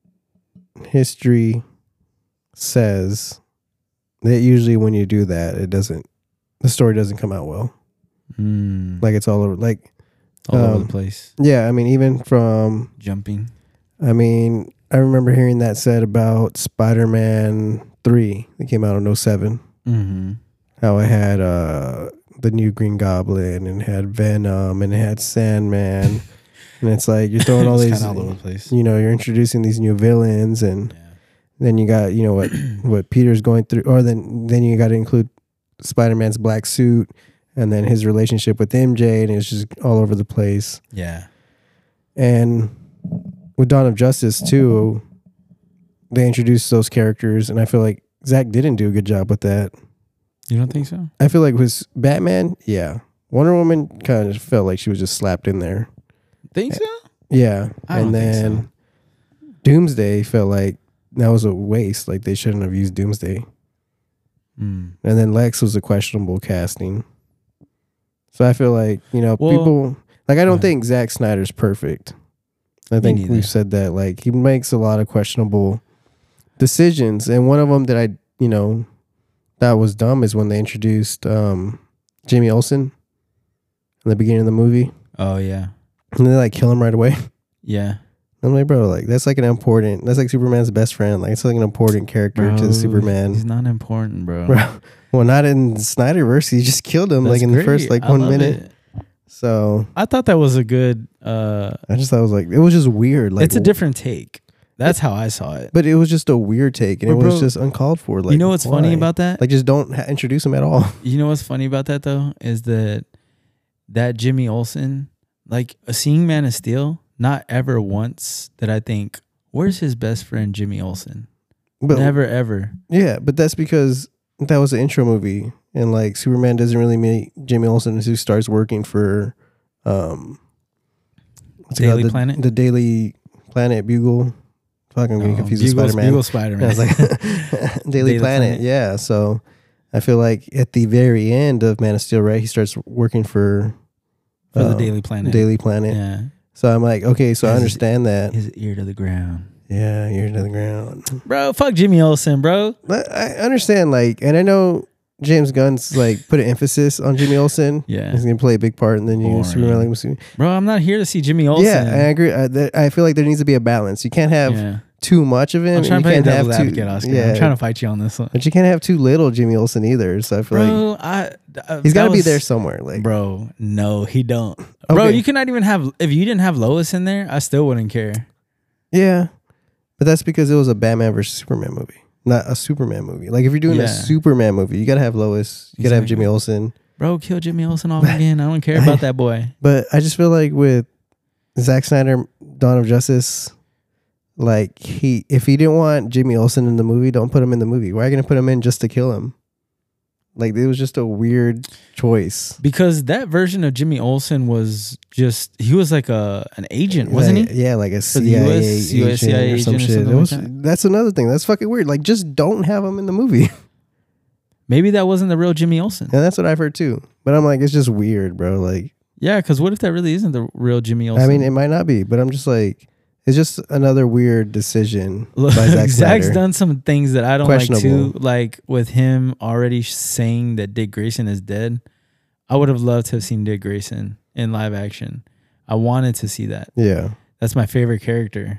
history says that usually when you do that, the story doesn't come out well. Like it's all over, like all over the place. Yeah, I mean, even from jumping. I mean, I remember hearing that said about Spider-Man 3 that came out in 2007. How it had the new Green Goblin and had Venom and it had Sandman. And it's like you're throwing all these, all over the place. You know, you're introducing these new villains, and then you got, you know, what Peter's going through, or then you got to include Spider-Man's black suit, and then his relationship with MJ, and it's just all over the place. Yeah. And with Dawn of Justice too, they introduced those characters, and I feel like Zack didn't do a good job with that. You don't think so? I feel like with Batman, Wonder Woman kind of felt like she was just slapped in there. Think so? Yeah. I don't think so. Doomsday felt like that was a waste. Like they shouldn't have used Doomsday. And then Lex was a questionable casting. So I feel like, you know, people like, I don't think Zack Snyder's perfect. I think we've said that. Like, he makes a lot of questionable decisions. And one of them that that was dumb is when they introduced Jimmy Olsen in the beginning of the movie. Oh, yeah. And they like kill him right away. Yeah. I'm like, bro, like that's like Superman's best friend. Like it's like an important character to the Superman. He's not important, bro. Well, not in Snyderverse. He just killed him like in the first like 1 minute. So I thought that was a good I just thought it was just weird. Like it's a different take. That's how I saw it. But it was just a weird take, and it was just uncalled for. Like, you know what's funny about that? Like, just don't introduce him at all. You know what's funny about that though is that Jimmy Olsen, like seeing Man of Steel, not ever once did I think, where's his best friend Jimmy Olsen? But never ever. Yeah, but that's because that was the intro movie, and like Superman doesn't really meet Jimmy Olsen until he starts working for Daily Planet? The Daily Planet Bugle. Fucking getting confused with Spider-Man. Bugle Spider-Man. I was like, Daily Planet. Yeah. So I feel like at the very end of Man of Steel, right, he starts working for the Daily Planet. Daily Planet. Yeah. So I'm like, okay, so I understand that. His ear to the ground. Yeah, ear to the ground. Bro, fuck Jimmy Olsen, bro. But I understand, like, and I know James Gunn's like put an emphasis on Jimmy Olsen. Yeah. He's gonna play a big part in the new Superman. Bro, I'm not here to see Jimmy Olsen. Yeah, I agree. I feel like there needs to be a balance. You can't have too much of him. I'm trying to play devil's advocate, Oscar. Yeah. I'm trying to fight you on this one. But you can't have too little Jimmy Olsen either. So I feel he's got to be there somewhere. Like, bro, no, he don't. Okay. Bro, you cannot even have, if you didn't have Lois in there, I still wouldn't care. Yeah, but that's because it was a Batman versus Superman movie, not a Superman movie. Like if you're doing a Superman movie, you got to have Lois. You got to have Jimmy Olsen. Bro, kill Jimmy Olsen off again. I don't care about that boy. But I just feel like with Zack Snyder, Dawn of Justice, like if he didn't want Jimmy Olsen in the movie, don't put him in the movie. Why are you gonna put him in just to kill him? Like it was just a weird choice. Because that version of Jimmy Olsen was just, he was like an agent, wasn't he? Yeah, like a CIA agent or some shit. That's another thing. That's fucking weird. Like just don't have him in the movie. Maybe that wasn't the real Jimmy Olsen. And that's what I've heard too. But I'm like, it's just weird, bro. Like, yeah, because what if that really isn't the real Jimmy Olsen? I mean, it might not be, but I'm just like, it's just another weird decision by Zack Snyder. Zack's done some things that I don't like too. Like with him already saying that Dick Grayson is dead. I would have loved to have seen Dick Grayson in live action. I wanted to see that. Yeah. That's my favorite character.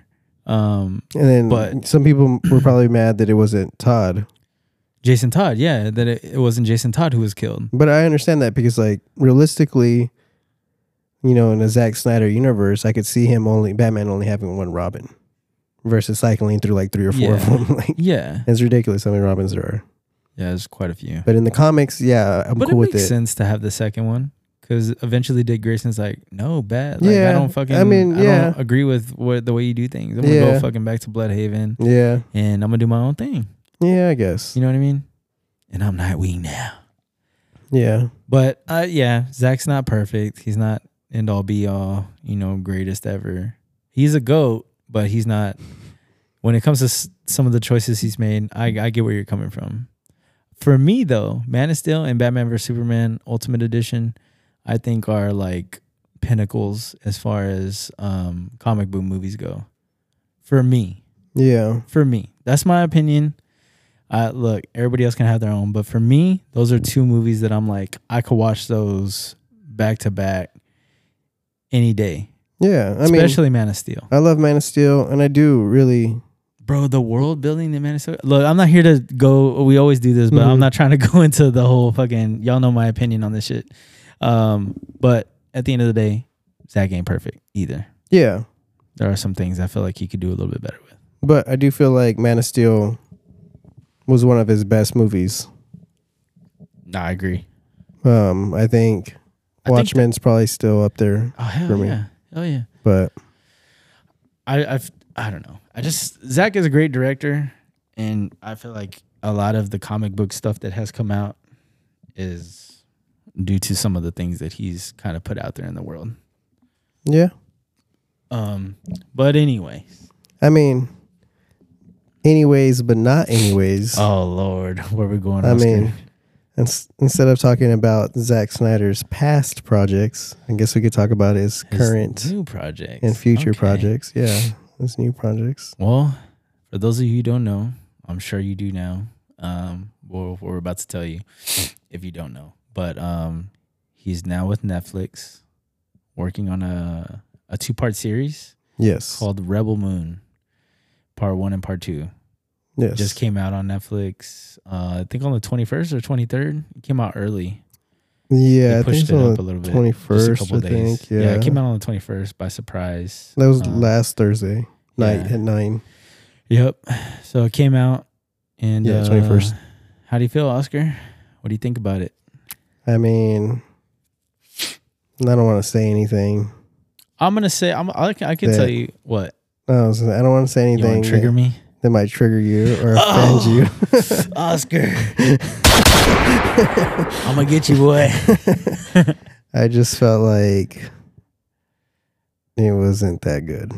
And then But- some people were probably mad that it wasn't Todd. Jason Todd, yeah, that it wasn't Jason Todd who was killed. But I understand that because, like, realistically, you know, in the Zack Snyder universe, I could see Batman only having one Robin versus cycling through like 3 or 4 of Yeah. them. Like, Yeah, it's ridiculous how many Robins there are. yeah, there's quite a few. But in the comics, yeah, I'm But cool it with makes it. sense to have the second one because eventually Dick Grayson's like, no, bad. Like, Yeah, I don't fucking. I mean, I yeah. don't agree with the way you do things. I'm gonna Yeah. go fucking back to Bloodhaven Yeah, and I'm gonna do my own thing. yeah, I guess. You know what I mean? And I'm Nightwing now. Yeah, But yeah, Zach's not perfect. He's not end all be all, you know, greatest ever. He's a GOAT, but he's not. When it comes to some of the choices he's made, I get where you're coming from. For me, though, Man of Steel and Batman vs. Superman Ultimate Edition, I think are like pinnacles as far as comic book movies go. For me. yeah, That's my opinion. Look, everybody else can have their own, but for me, those are two movies that I'm like, I could watch those back to back any day. yeah. I Especially Man of Steel. I love Man of Steel, and I do really. Bro, the world building in Man of Steel. Look, I'm not here to go. We always do this, but I'm not trying to go into the whole fucking. Y'all know my opinion on this shit. But at the end of the day, Zach ain't perfect either. Yeah, There are some things I feel like he could do a little bit better with. but I do feel like Man of Steel was one of his best movies. Nah, I agree. I think Watchmen's probably still up there, Oh hell for me. yeah! Oh yeah. but I don't know. Zach is a great director, and I feel like a lot of the comic book stuff that has come out is due to some of the things that he's kind of put out there in the world. yeah, But anyway. I mean, anyways, but not anyways. Oh Lord, where we going? I Oscar? mean, instead of talking about Zack Snyder's past projects, I guess we could talk about his current new projects and future Okay. projects. Yeah, his new projects. Well, for those of you who don't know, I'm sure you do now. What we're about to tell you, if you don't know, but he's now with Netflix, working on a 2-part series Yes. called Rebel Moon, Part 1 and Part 2. Yes. Just came out on Netflix. I think on the 21st or 23rd. It came out early. Yeah, They I think pushed it's it on up the a little bit. 21st, Just a couple I days. think. Yeah. It came out on the 21st by surprise. That was last Thursday night yeah. at 9. Yep. So it came out, and 21st. How do you feel, Oscar? What do you think about it? I mean, I don't want to say anything. I'm gonna say I can That- tell you what. I don't want to say You anything want to trigger that, me, that might trigger you or offend you. Oscar? I'm gonna get you, boy. I just felt like it wasn't that good.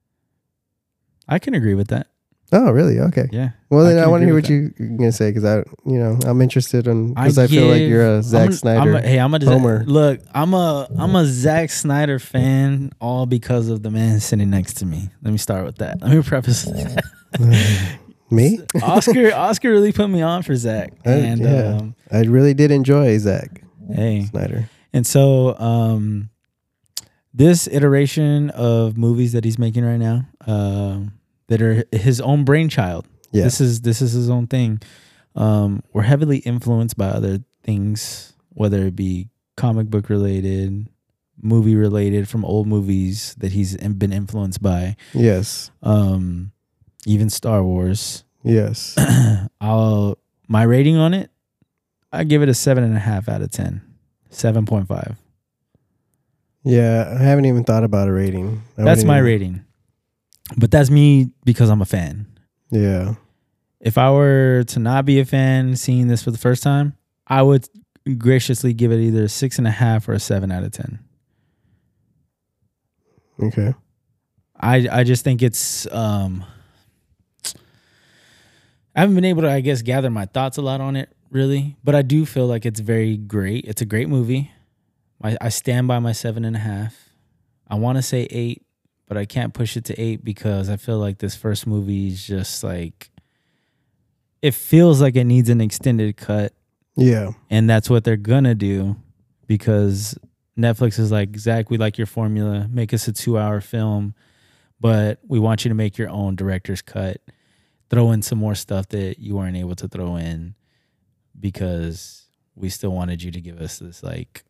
I can agree with that. Oh, really? Okay. Yeah. Well, then can I want to agree hear with what you're gonna say because I'm interested in I because I feel like you're a give- Zack I'm Snyder. I'm a homer. Look, I'm a Zack Snyder fan, all because of the man sitting next to me. Let me start with that. Let me preface that. Me? Oscar really put me on for Zack, and yeah. I really did enjoy Zack hey, Snyder. and so this iteration of movies that he's making right now, that are his own brainchild. Yeah. This is his own thing. We're heavily influenced by other things, whether it be comic book related, movie related, from old movies that he's been influenced by. Yes. Even Star Wars. Yes. My rating on it, I give it a 7.5 out of 10. 7.5. Yeah, I haven't even thought about a rating. That's my rating. But that's me because I'm a fan. Yeah. If I were to not be a fan, seeing this for the first time, I would graciously give it either a 6.5 or a 7 out of 10. Okay. I just think it's I haven't been able to, I guess, gather my thoughts a lot on it, really. But I do feel like it's very great. It's a great movie. I stand by my 7.5. I want to say 8, but I can't push it to 8 because I feel like this first movie is just like, it feels like it needs an extended cut. Yeah. And that's what they're going to do because Netflix is like, Zach, we like your formula. Make us a 2-hour film. but we want you to make your own director's cut. Throw in some more stuff that you weren't able to throw in because we still wanted you to give us this like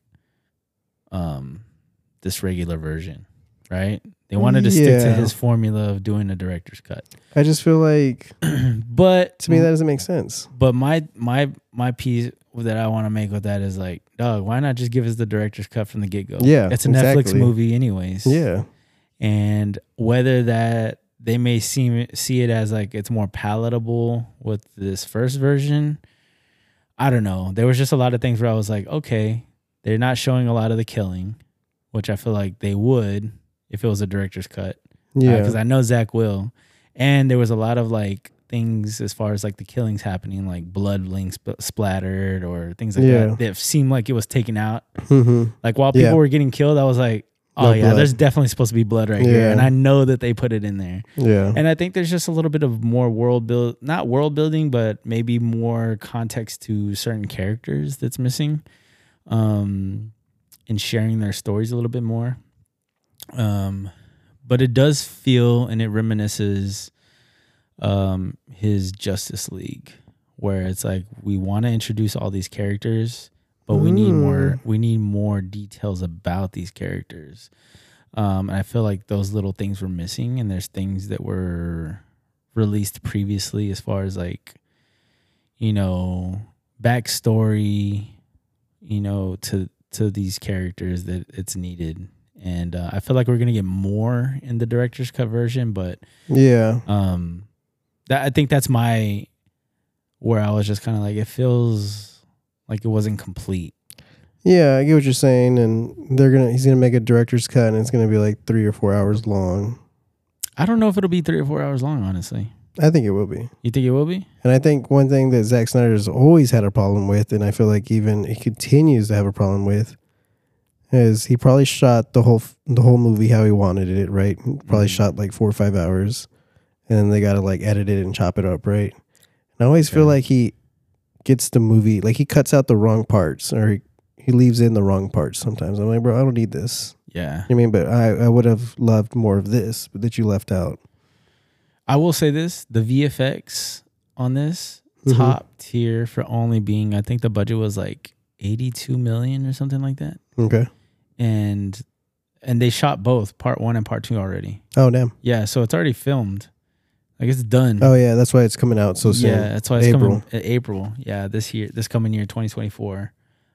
this regular version, right? They wanted to stick to his formula of doing a director's cut. I just feel like, but to me, that doesn't make sense. But my piece that I want to make with that is like, dog, why not just give us the director's cut from the get-go? Yeah, it's a exactly. Netflix movie anyways. Yeah. And whether that they may see it as like it's more palatable with this first version, I don't know. There was just a lot of things where I was like, okay, they're not showing a lot of the killing, which I feel like they would if it was a director's cut. Yeah. Because I know Zach will. And there was a lot of like things as far as like the killings happening, like blood being splattered or things like that seemed like it was taken out. Mm-hmm. Like while people were getting killed, I was like, oh, yeah, there's definitely supposed to be blood right here. And I know that they put it in there. Yeah. And I think there's just a little bit of more not world building, but maybe more context to certain characters that's missing and sharing their stories a little bit more. But it does feel and it reminisces his Justice League, where it's like we want to introduce all these characters, but we need more details about these characters. And I feel like those little things were missing, and there's things that were released previously as far as like, you know, backstory, you know, to these characters that it's needed. And I feel like we're gonna get more in the director's cut version, but I think that's where I was just kind of like, it feels like it wasn't complete. Yeah, I get what you're saying, and he's gonna make a director's cut, and it's gonna be like 3 or 4 hours long. I don't know if it'll be 3 or 4 hours long, honestly. I think it will be. You think it will be? And I think one thing that Zack Snyder's always had a problem with, and I feel like even it continues to have a problem with, is he probably shot the whole movie how he wanted it, right? Probably shot like 4 or 5 hours, and then they gotta like edit it and chop it up, right? And I always feel like he gets the movie, like he cuts out the wrong parts, or he leaves in the wrong parts sometimes. I'm like, bro, I don't need this. Yeah. I mean, but I would have loved more of this, but that you left out. I will say this, the VFX on this, top tier for only being, I think the budget was like 82 million or something like that. Okay. And they shot both part 1 and part 2 already. Oh, damn. Yeah, so it's already filmed. Like it's done. Oh yeah, that's why it's coming out so soon. Yeah, that's why it's coming April. Yeah, this coming year, 2024.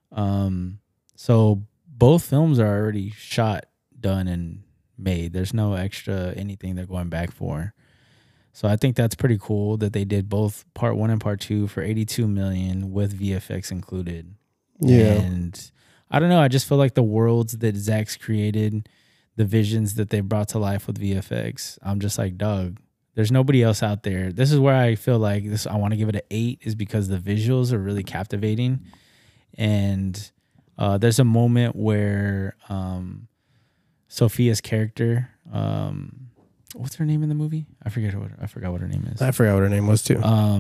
So both films are already shot, done, and made. There's no extra anything they're going back for. So I think that's pretty cool that they did both part 1 and part 2 for 82 million with VFX included. Yeah. And I don't know. I just feel like the worlds that Zach's created, the visions that they brought to life with VFX, I'm just like, dog, there's nobody else out there. This is where I feel like this. I want to give it an 8 is because the visuals are really captivating. And there's a moment where Sophia's character, what's her name in the movie? I forgot what her name is. I forgot what her name was too.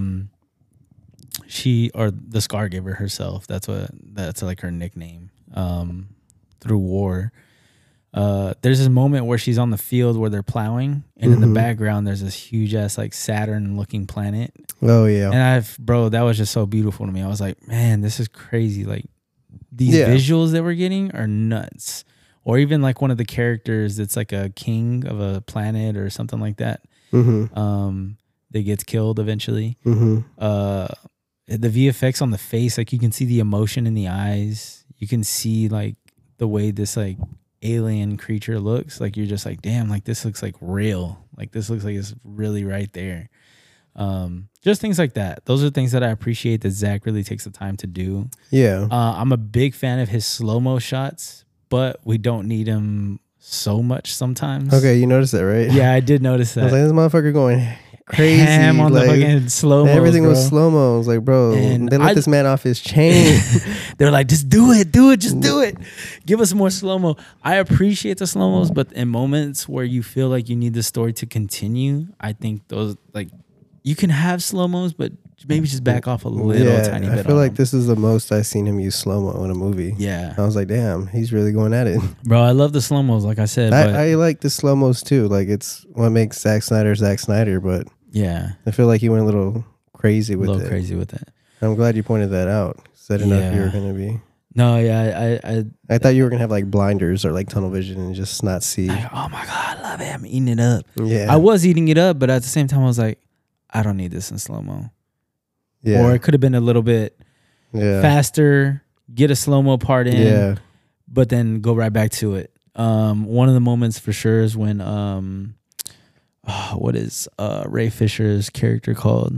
The Scargiver herself. That's like her nickname. Through war. There's this moment where she's on the field where they're plowing, and in the background there's this huge ass like Saturn looking planet. Oh yeah. And that was just so beautiful to me. I was like, man, this is crazy. Like these visuals that we're getting are nuts. Or even like one of the characters that's like a king of a planet or something like that. That gets killed eventually. The VFX on the face, like you can see the emotion in the eyes. You can see like the way this like alien creature looks. Like you're just like, damn, like this looks like real. Like this looks like it's really right there. Just things like that. Those are things that I appreciate that Zach really takes the time to do. Yeah. I'm a big fan of his slow-mo shots, but we don't need him so much sometimes. Okay, you noticed that, right? Yeah, I did notice that. I was like, this motherfucker going crazy. Ham on like, the fucking slow-mo. Everything was slow-mo. I was like, bro, And they let this man off his chain. They're like, just do it, just do it. Give us more slow-mo. I appreciate the slow-mos, but in moments where you feel like you need the story to continue, I think those, like, you can have slow-mos, but maybe just back off a little tiny bit. I feel on like him. this is the most I've seen him use slow mo in a movie. Yeah, I was like, damn, he's really going at it. bro, I love the slow mos. Like I said, but I like the slow mos too. Like it's what makes Zack Snyder, but yeah, I feel like he went a little crazy a with little it. crazy with it. I'm glad you pointed that out. 'Cause I didn't know if you were Yeah. gonna be. No, yeah, I thought you were gonna have like blinders or like tunnel vision and just not see. oh my god, I love it. I'm eating it up. Yeah, I was eating it up, but at the same time, I was like, I don't need this in slow mo. yeah, Or it could have been a little bit yeah, faster. Get a slow mo part in. yeah. But then go right back to it. One of the moments for sure is when what is Ray Fisher's character called?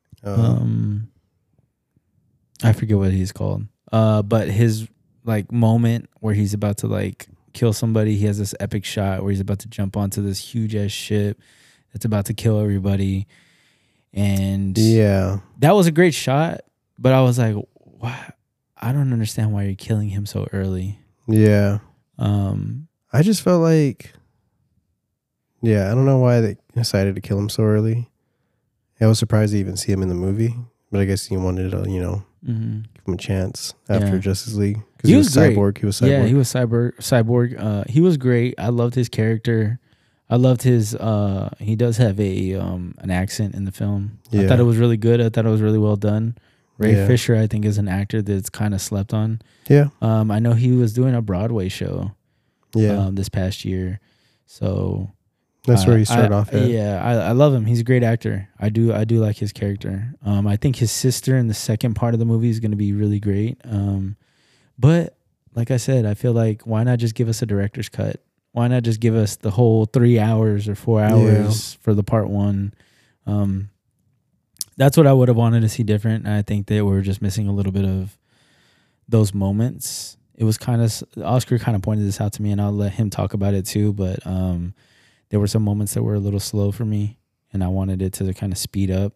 I forget what he's called. But his like moment where he's about to like kill somebody, he has this epic shot where he's about to jump onto this huge ass ship that's about to kill everybody. And Yeah, that was a great shot, but I was like, why? I don't understand why you're killing him so early. yeah. I just felt like, yeah, I don't know why they decided to kill him so early. I was surprised to even see him in the movie, but I guess he wanted to, give him a chance after Yeah. Justice League because He was great. cyborg. He was cyborg. Yeah, he was cyborg. He was great. I loved his character. I loved his. He does have a an accent in the film. I Yeah. thought it was really good. I thought it was really well done. Ray Yeah. Fisher, I think, is an actor that's kind of slept on. Yeah, I know he was doing a Broadway show. yeah. This past year, so That's where he started off at. Yeah, I love him. He's a great actor. I do like his character. I think his sister in the second part of the movie is going to be really great. But like I said, I feel like why not just give us a director's cut? Why not just give us the whole 3 hours or 4 hours for the part one? That's what I would have wanted to see different. And I think they were just missing a little bit of those moments. It was kind of Oscar kind of pointed this out to me, and I'll let him talk about it too. But there were some moments that were a little slow for me, and I wanted it to kind of speed up.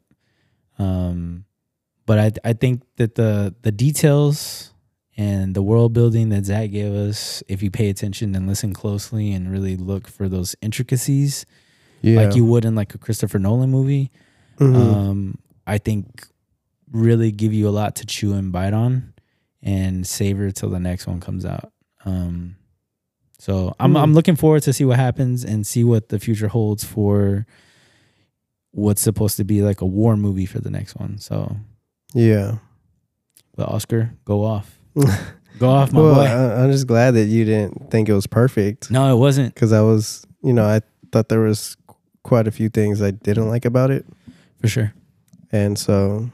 But I think that the details and the world building that Zach gave us, if you pay attention and listen closely and really look for those intricacies, Yeah. like you would in like a Christopher Nolan movie, I think really give you a lot to chew and bite on and savor till the next one comes out. So I'm looking forward to see what happens and see what the future holds for what's supposed to be like a war movie for the next one. So Yeah. but Oscar, go off. Go off, my Well, boy. I'm just glad that you didn't think it was perfect No, it wasn't. because I thought there was quite a few things I didn't like about it. For sure. And so,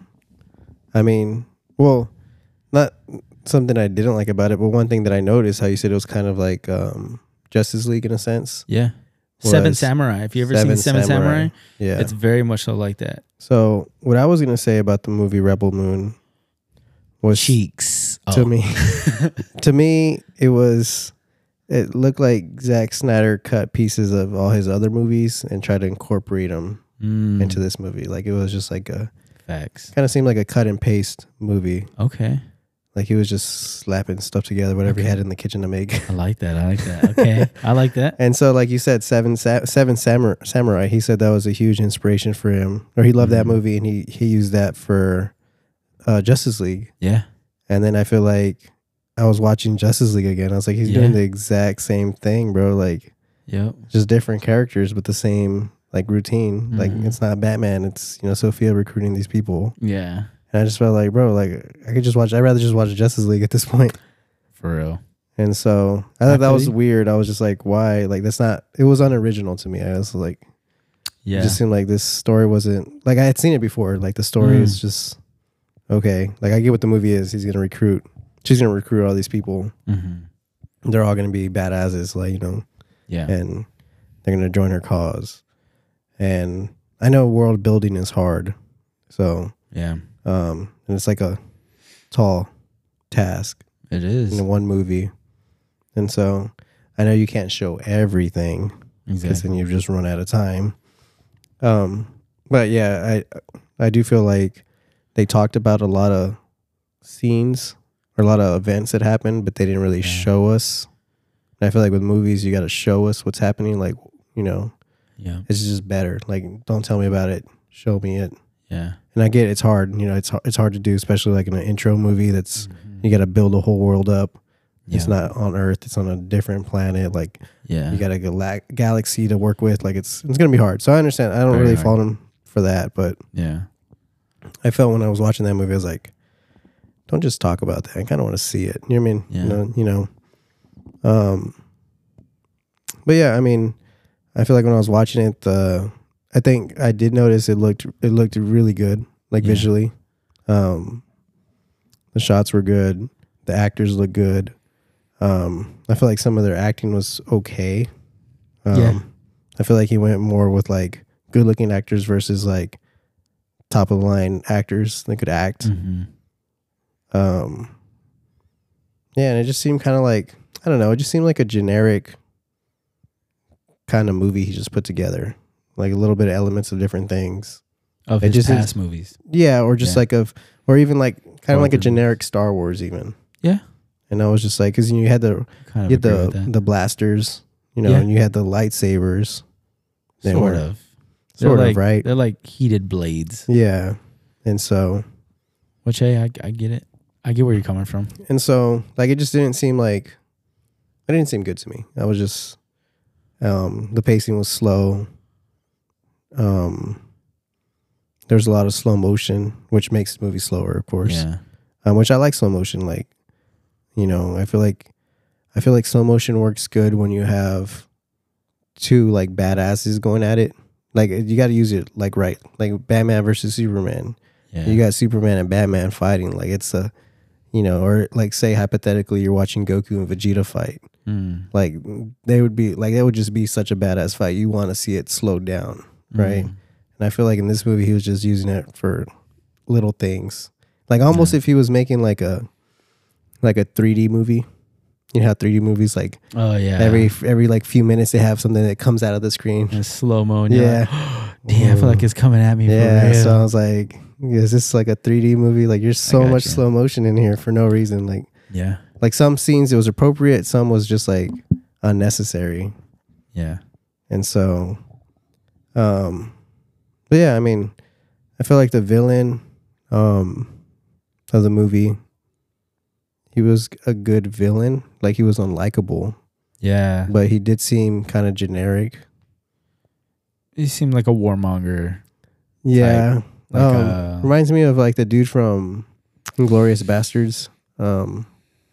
not something I didn't like about it, but one thing that I noticed, how you said it was kind of like Justice League in a sense. Yeah. Was Seven Samurai. If you ever seen Seven Samurai, Yeah. it's very much so like that. So what I was going to say about the movie Rebel Moon was Cheeks. to me, it looked like Zack Snyder cut pieces of all his other movies and tried to incorporate them into this movie. Like it was just like Facts. kind of seemed like a cut and paste movie. Okay. Like he was just slapping stuff together, whatever he had in the kitchen to make. I like that. Okay. I like that. And so, like you said, Seven Samurai, he said that was a huge inspiration for him. Or he loved that movie and he used that for Justice League. Yeah. And then I feel like I was watching Justice League again. I was like, he's doing the exact same thing, bro. Like, Yep. just different characters, but the same like routine. Like it's not Batman. It's Sophia recruiting these people. Yeah. And I just felt like, bro, like I'd rather just watch Justice League at this point. For real. And so I thought that was Actually- weird. I was just like, why? Like it was unoriginal to me. I was like, Yeah. it just seemed like this story wasn't like I had seen it before. Like the story is just okay. Like I get what the movie is. She's gonna recruit all these people. Mm-hmm. They're all gonna be badasses, like Yeah. and they're gonna join her cause. And I know world building is hard, so Yeah. and it's like a tall task It is. in one movie, and so I know you can't show everything because Exactly. then you just run out of time. But yeah, I do feel like they talked about a lot of scenes or a lot of events that happened, but they didn't really show us. And I feel like with movies, you got to show us what's happening. Like Yeah. it's just better. Like don't tell me about it, show me it. Yeah. And I get it's hard. You know, it's hard to do, especially like in an intro movie. That's you got to build a whole world up. It's not on Earth. It's on a different planet. Like you got a galaxy to work with. Like it's gonna be hard. So I understand. I don't really fault him for that, but I felt when I was watching that movie, I was like, don't just talk about that. I kind of want to see it. You know what I mean? Yeah. You know. But yeah, I mean, I feel like when I was watching it, I think I did notice it looked really good, like visually. The shots were good. The actors look good. I feel like some of their acting was okay. I feel like he went more with like good looking actors versus like top of the line actors that could act. Yeah, and it just seemed kind of like, I don't know, it just seemed like a generic kind of movie he just put together. Like a little bit of elements of different things. Of his past movies. Yeah, or just or even like kind of like a generic Star Wars even. Yeah. And I was just like, because you had the blasters, you know, and you had the lightsabers. Sort of, right? They're like heated blades. Yeah. And so. Which, hey, I get it. I get where you're coming from. And so, like, it just didn't seem like, it didn't seem good to me. I was just, the pacing was slow. There's a lot of slow motion, which makes the movie slower, of course. Yeah. Which I like slow motion. Like, you know, I feel like slow motion works good when you have two like badasses going at it. Like you got to use it like right, like Batman versus Superman. Yeah. You got Superman and Batman fighting. Like it's a, you know, or like say hypothetically you're watching Goku and Vegeta fight. Like they would be like that would just be such a badass fight. You want to see it slowed down, right? And I feel like in this movie he was just using it for little things. Like almost if he was making like a 3D movie. You know how 3D movies like every like few minutes they have something that comes out of the screen. In slow mo. Like, damn, I feel like it's coming at me. Yeah. For real. So I was like, is this like a 3D movie? Like there's so much slow motion in here for no reason. Like like some scenes it was appropriate, some was just like unnecessary. Yeah. And so but yeah, I mean, I feel like the villain of the movie, he was a good villain. Like he was unlikable. Yeah. But he did seem kind of generic. He seemed like a warmonger. Yeah. Like, reminds me of like the dude from Inglourious Bastards. Oh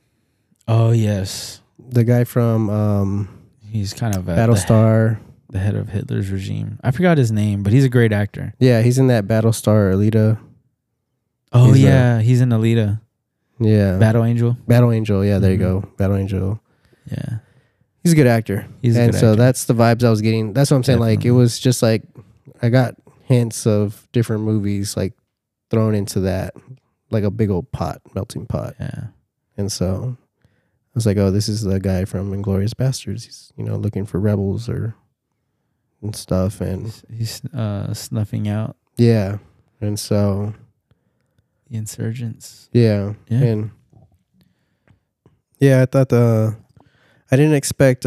yes. The guy from he's kind of Battlestar. The head of Hitler's regime. I forgot his name, but he's a great actor. Yeah, he's in that Battlestar Alita. Oh he's in Alita. Yeah. Battle Angel. Yeah, there you go. Battle Angel. Yeah. He's a good actor. That's the vibes I was getting. That's what I'm saying. Definitely. Like, it was just like, I got hints of different movies, like, thrown into that, like a big old melting pot. Yeah. And so, I was like, oh, this is the guy from Inglourious Bastards. He's, you know, looking for rebels and stuff. And he's snuffing out. Yeah. And so... the insurgents. Yeah. And I thought I didn't expect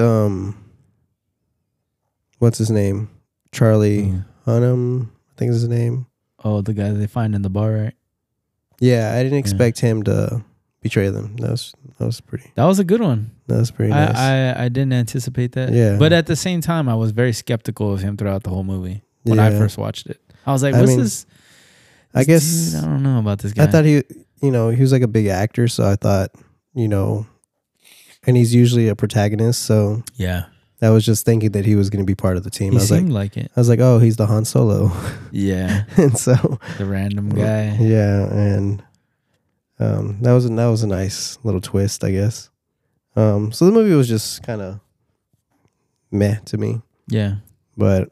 what's his name? Charlie Hunnam, I think is his name. Oh, the guy they find in the bar, right? Yeah, I didn't expect him to betray them. That was pretty. That was a good one. That was pretty nice. I didn't anticipate that. Yeah. But at the same time I was very skeptical of him throughout the whole movie when I first watched it. I was like, what's this? I guess dude, I don't know about this guy. I thought he was like a big actor, so I thought, you know, and he's usually a protagonist, so yeah, I was just thinking that he was going to be part of the team. He seemed like it. I was like, oh, he's the Han Solo. Yeah, and so the random guy. Yeah, and that was a nice little twist, I guess. So the movie was just kind of meh to me. Yeah, but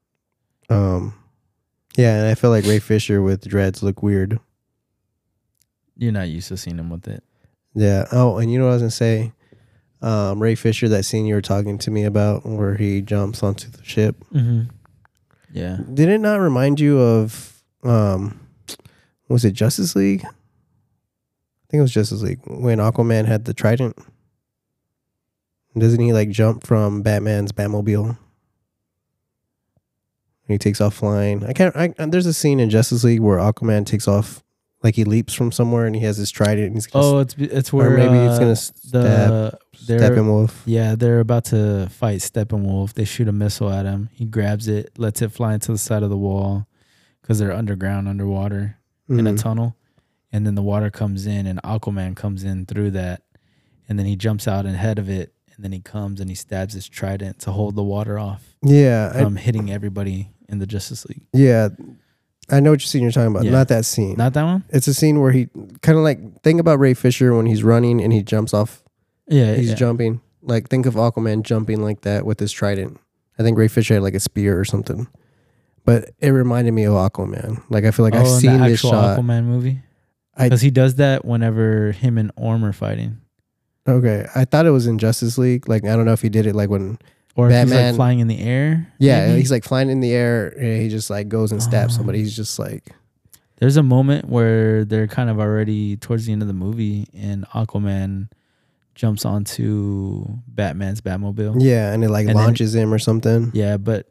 yeah, and I feel like Ray Fisher with dreads look weird. You're not used to seeing him with it. Yeah. Oh, and you know what I was going to say? Ray Fisher, that scene you were talking to me about where he jumps onto the ship. Mm-hmm. Yeah. Did it not remind you of, was it Justice League? I think it was Justice League when Aquaman had the trident. Doesn't he like jump from Batman's Batmobile? he takes off flying. There's a scene in Justice League where Aquaman takes off, like he leaps from somewhere and he has his trident. And he's gonna it's where or maybe he's gonna stab Steppenwolf. Yeah, they're about to fight Steppenwolf. They shoot a missile at him. He grabs it, lets it fly into the side of the wall because they're underwater in a tunnel. And then the water comes in and Aquaman comes in through that. And then he jumps out ahead of it. And then he comes and he stabs his trident to hold the water off from hitting everybody in the Justice League. Yeah. I know what scene you're talking about. Yeah. Not that scene. Not that one? It's a scene where he kind of like, think about Ray Fisher when he's running and he jumps off. Yeah. He's jumping. Like, think of Aquaman jumping like that with his trident. I think Ray Fisher had like a spear or something. But it reminded me of Aquaman. Like, I feel like I've seen this shot. Aquaman movie? Because he does that whenever him and Orm are fighting. Okay. I thought it was in Justice League. Like, I don't know if he did it like when or Batman, if he's like flying in the air. Yeah, maybe? he's like flying in the air and he just like goes and stabs somebody. He's just like... There's a moment where they're kind of already towards the end of the movie and Aquaman jumps onto Batman's Batmobile. Yeah, and it like launches him or something. Yeah, but...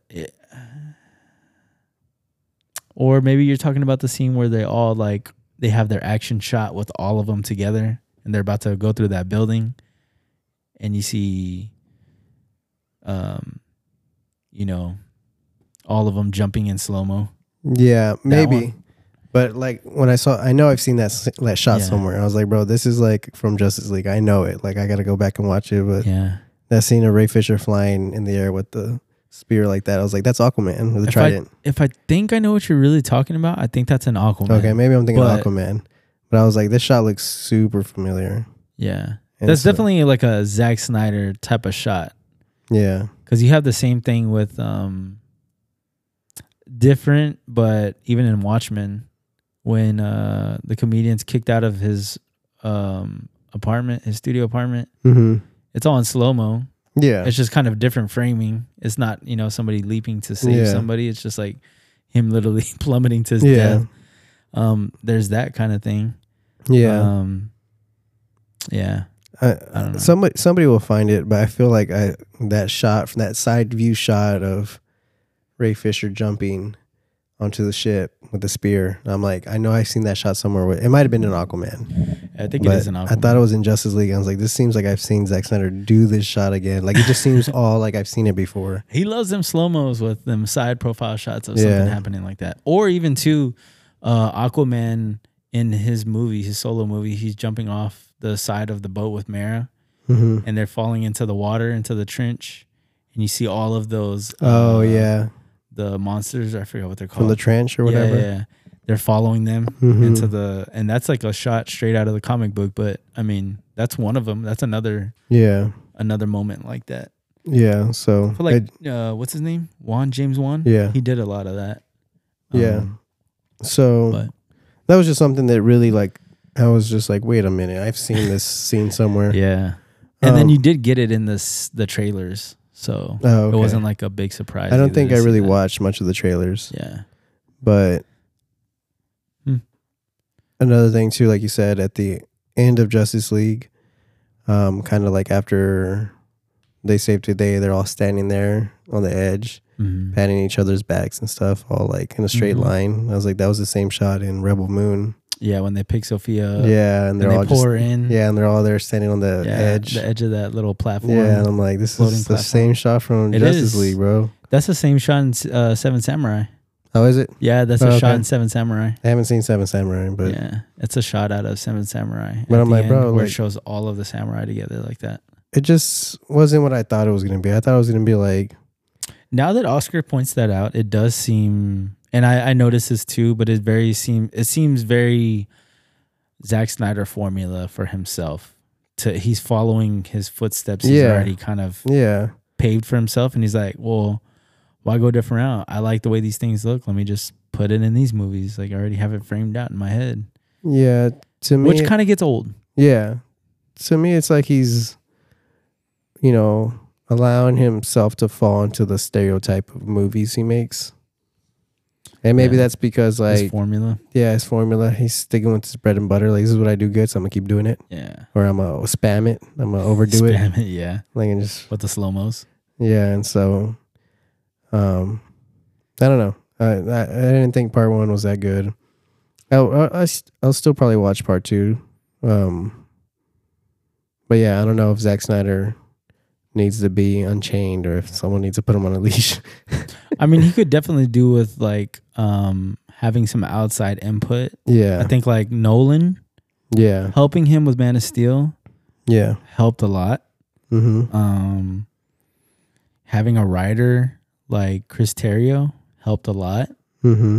or maybe you're talking about the scene where they all like... They have their action shot with all of them together and they're about to go through that building and you see, you know, all of them jumping in slow-mo. Yeah, maybe. But like when I know I've seen that shot somewhere. I was like, bro, this is like from Justice League. I know it. Like I got to go back and watch it. But that scene of Ray Fisher flying in the air with the spear like that, I was like, that's Aquaman with the trident. If I think I know what you're really talking about, I think that's an Aquaman. Okay, maybe I'm thinking of Aquaman. But I was like, this shot looks super familiar. Yeah. That's definitely like a Zack Snyder type of shot. Yeah. Because you have the same thing with different, but even in Watchmen, when the comedian's kicked out of his apartment, his studio apartment, it's all in slow-mo. Yeah. It's just kind of different framing. It's not, you know, somebody leaping to save somebody. It's just like him literally plummeting to his death. There's that kind of thing. Yeah. I don't know. Somebody will find it, but I feel like that shot from that side view shot of Ray Fisher jumping onto the ship with the spear. I'm like, I know I've seen that shot somewhere. It might have been in Aquaman. I think it is in Aquaman. I thought it was in Justice League. I was like, this seems like I've seen Zack Snyder do this shot again. Like it just seems all like I've seen it before. He loves them slow-mos with them side profile shots of something happening like that. Or even too, Aquaman in his movie, his solo movie, he's jumping off the side of the boat with Mara and they're falling into the water, into the trench. And you see all of those. The monsters, I forget what they're called. From the trench or whatever. Yeah. They're following them into the, and that's like a shot straight out of the comic book. But I mean, that's one of them. That's another moment like that. Yeah. So I feel like, what's his name? James Wan. Yeah. He did a lot of that. So that was just something that really like, I was just like, wait a minute. I've seen this scene somewhere. Yeah. And then you did get it in the trailers. So it wasn't like a big surprise. I don't think I really watched much of the trailers. Yeah. But another thing too, like you said, at the end of Justice League, kind of like after they save today, they're all standing there on the edge, patting each other's backs and stuff, all like in a straight line. I was like, that was the same shot in Rebel Moon. Yeah, when they pick Sophia up. Yeah, and they're all pour in. Yeah, and they're all there standing on the edge. The edge of that little platform. Yeah, and I'm like, this is the same shot from Justice League, bro. That's the same shot in Seven Samurai. Oh, is it? Yeah, that's a shot in Seven Samurai. I haven't seen Seven Samurai, but yeah, it's a shot out of Seven Samurai. But I'm like, bro, where it shows all of the samurai together like that. It just wasn't what I thought it was gonna be. I thought it was gonna be like. Now that Oscar points that out, it does seem, and I noticed this too, but it seems very Zack Snyder formula for himself. He's following his footsteps. He's already kind of paved for himself, and he's like, well, why go a different route? I like the way these things look. Let me just put it in these movies. Like I already have it framed out in my head. Yeah, to me, which kind of gets old. Yeah, to me, it's like he's, allowing himself to fall into the stereotype of movies he makes. And maybe that's because like his formula. Yeah, his formula. He's sticking with his bread and butter. Like, this is what I do good, so I'm gonna keep doing it. Yeah. Or I'm gonna spam it. I'm gonna overdo it. Spam it, yeah. Like, and just with the slow-mos. Yeah, and so I don't know. I didn't think part 1 was that good. I'll still probably watch part 2. But yeah, I don't know if Zack Snyder needs to be unchained or if someone needs to put him on a leash. I mean, he could definitely do with like having some outside input. Yeah. I think like Nolan Yeah. helping him with Man of Steel Yeah. helped a lot. Mm-hmm. Having a writer like Chris Terrio helped a lot. Mm-hmm.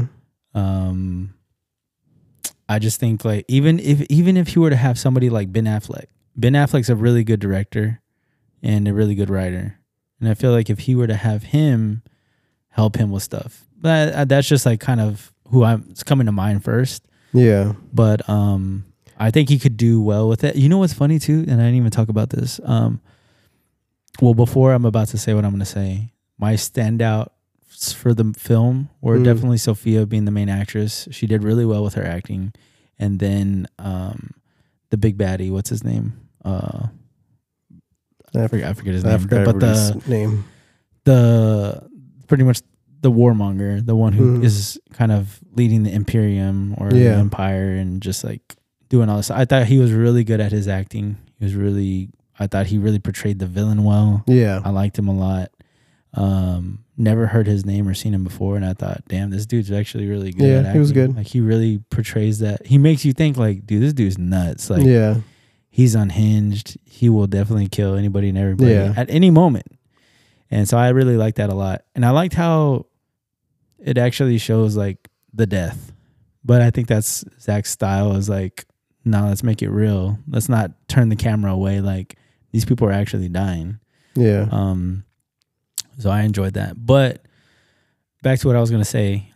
I just think like even if you were to have somebody like Ben Affleck's a really good director and a really good writer, and I feel like if he were to have him help him with stuff, that's just like kind of it's coming to mind first. Yeah. But I think he could do well with it. You know what's funny too, and I didn't even talk about this. Well, before I'm about to say what I'm going to say, my standout for the film were definitely Sophia being the main actress. She did really well with her acting. And then the big baddie, what's his name? I forget his name. But name. The pretty much the warmonger, the one who is kind of leading the Imperium or the Empire and just like doing all this. I thought he was really good at his acting. I thought he really portrayed the villain well. Yeah. I liked him a lot. Never heard his name or seen him before, and I thought, damn, this dude's actually really good at acting. He was good. Like, he really portrays that. He makes you think, like, dude, this dude's nuts. Like, yeah. He's unhinged. He will definitely kill anybody and everybody at any moment. And so I really liked that a lot. And I liked how it actually shows, like, the death. But I think that's Zach's style is like, no, let's make it real. Let's not turn the camera away. Like, these people are actually dying. Yeah. So I enjoyed that. But back to what I was going to say.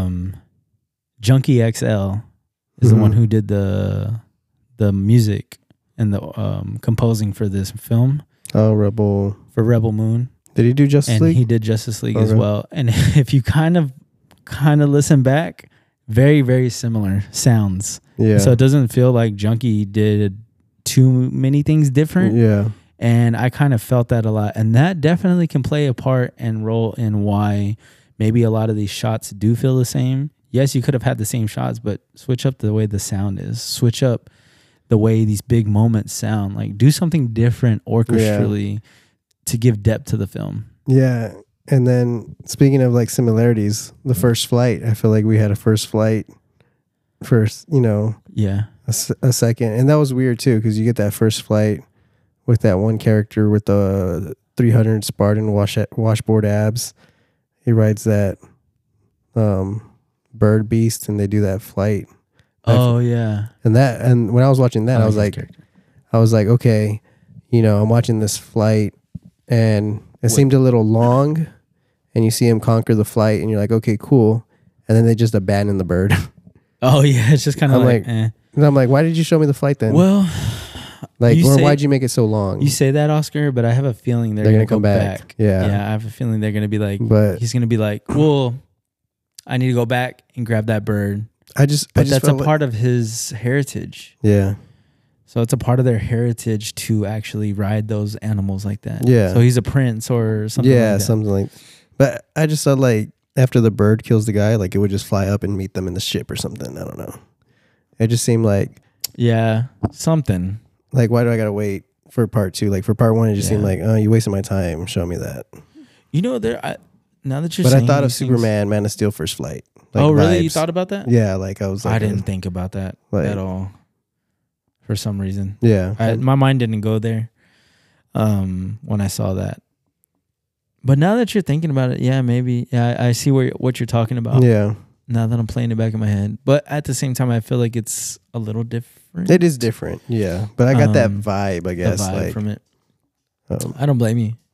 Junkie XL is the one who did the music and the composing for this film. Oh, Rebel. For Rebel Moon. Did he do Justice League? And he did Justice League as well. And if you kind of listen back, very, very similar sounds. Yeah. So it doesn't feel like Junkie did too many things different. Yeah. And I kind of felt that a lot. And that definitely can play a part and role in why maybe a lot of these shots do feel the same. Yes, you could have had the same shots, but switch up the way the sound is. Switch up the way these big moments sound. Like, do something different orchestrally to give depth to the film. Yeah. And then speaking of like similarities, the first flight, I feel like we had a first flight first, Yeah. a second. And that was weird too, because you get that first flight with that one character with the 300 Spartan washboard abs. He rides that bird beast and they do that flight. Oh, yeah. And when I was watching that, I was like, okay, I'm watching this flight and it seemed a little long and you see him conquer the flight and you're like, okay, cool. And then they just abandon the bird. Oh, yeah. It's just kind of like And I'm like, why did you show me the flight then? Well, why'd you make it so long? You say that, Oscar, but I have a feeling they're going to come back. Yeah. Yeah, I have a feeling they're going to be like, but he's going to be like, well, I need to go back and grab that bird. But that's a part of his heritage. Yeah. So it's a part of their heritage to actually ride those animals like that. Yeah. So he's a prince or something like that. Yeah, something like that. But I just thought like after the bird kills the guy, like it would just fly up and meet them in the ship or something. I don't know. It just seemed like... Yeah, something. Like, why do I got to wait for part 2? Like for part 1, it just seemed like, oh, you wasted my time. Show me that. Now that you're But saying I thought of these Superman, Man of Steel first flight. Like, oh, really? vibes. You thought about that? Yeah, like I was like... I didn't think about that at all. For some reason. Yeah. My mind didn't go there when I saw that. But now that you're thinking about it, yeah, maybe. Yeah, I see what you're talking about. Yeah. Now that I'm playing it back in my head. But at the same time, I feel like it's a little different. It is different, yeah. But I got that vibe, I guess. The vibe like, from it. I don't blame you.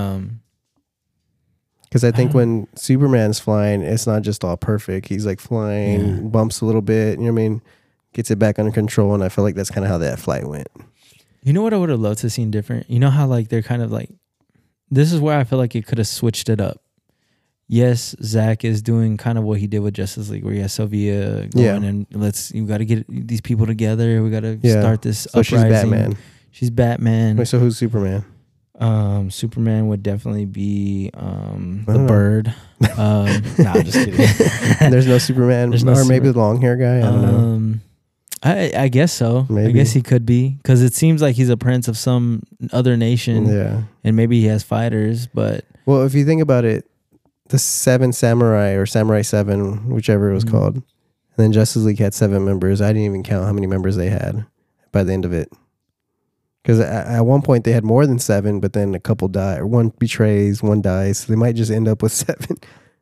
Because I think when Superman's flying, it's not just all perfect. He's like flying, bumps a little bit, you know what I mean? Gets it back under control, and I feel like that's kind of how that flight went. You know what I would have loved to seen different? You know how like they're kind of like, this is where I feel like it could have switched it up. Yes, Zach is doing kind of what he did with Justice League, where he has Sylvia going and you got to get these people together. We got to start this uprising. She's Batman. She's Batman. Wait, so who's Superman? Superman would definitely be the know. Bird. Nah, I'm just kidding. There's no Superman, There's no or maybe Super- the long hair guy. I don't know. I guess so. I Maybe. guess he could be, because it seems like he's a prince of some other nation, Yeah. and maybe he has fighters. But Well, if you think about it, the 7 Samurai or Samurai 7, whichever it was Mhm. called, and then Justice League had 7 members. I didn't even count how many members they had by the end of it. Because at one point they had more than 7, but then a couple die, or one betrays, one dies. So they might just end up with 7.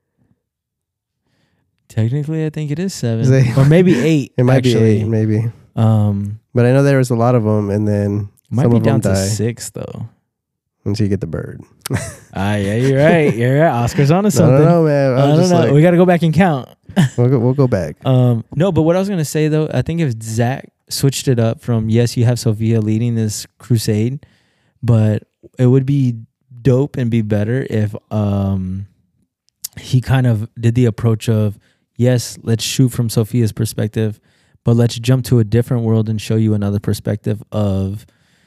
technically, I think it is 7, They- or maybe 8. It might actually. be 8, maybe. Um, But I know there was a lot of them, and then might some be of them down to die 6 though. until you get the bird. Yeah, you're right. You're right. Oscar's onto I something. don't know, man. I don't know. We got to go back and count. We'll go back. No, but what I was gonna say though, I think if Zach switched it up from, yes, you have Sophia leading this crusade, but it would be dope and be better if he kind of did the approach of, yes, let's shoot from Sophia's perspective, but let's jump to a different world and show you another perspective of,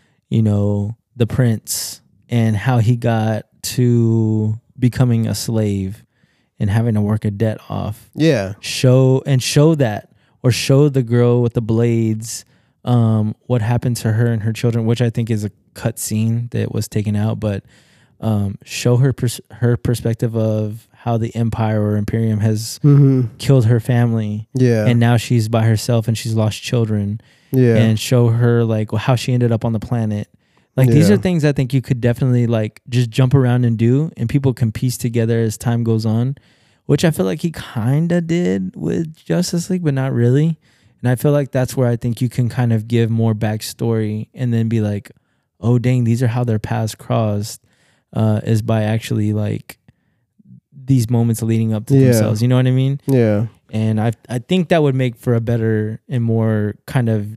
the prince and how he got to becoming a slave and having to work a debt off. Yeah. Show that, or show the girl with the blades what happened to her and her children, which I think is a cut scene that was taken out, but show her her perspective of how the empire or imperium has killed her family, Yeah. and now she's by herself and she's lost children, Yeah. and show her like how she ended up on the planet. Like these Yeah. are things I think you could definitely like just jump around and do, and people can piece together as time goes on, which I feel like he kind of did with Justice League, but not really. And I feel like that's where I think you can kind of give more backstory and then be like, oh, dang, these are how their paths crossed, is by actually like these moments leading up to Yeah. themselves. You know what I mean? Yeah. And I think that would make for a better and more kind of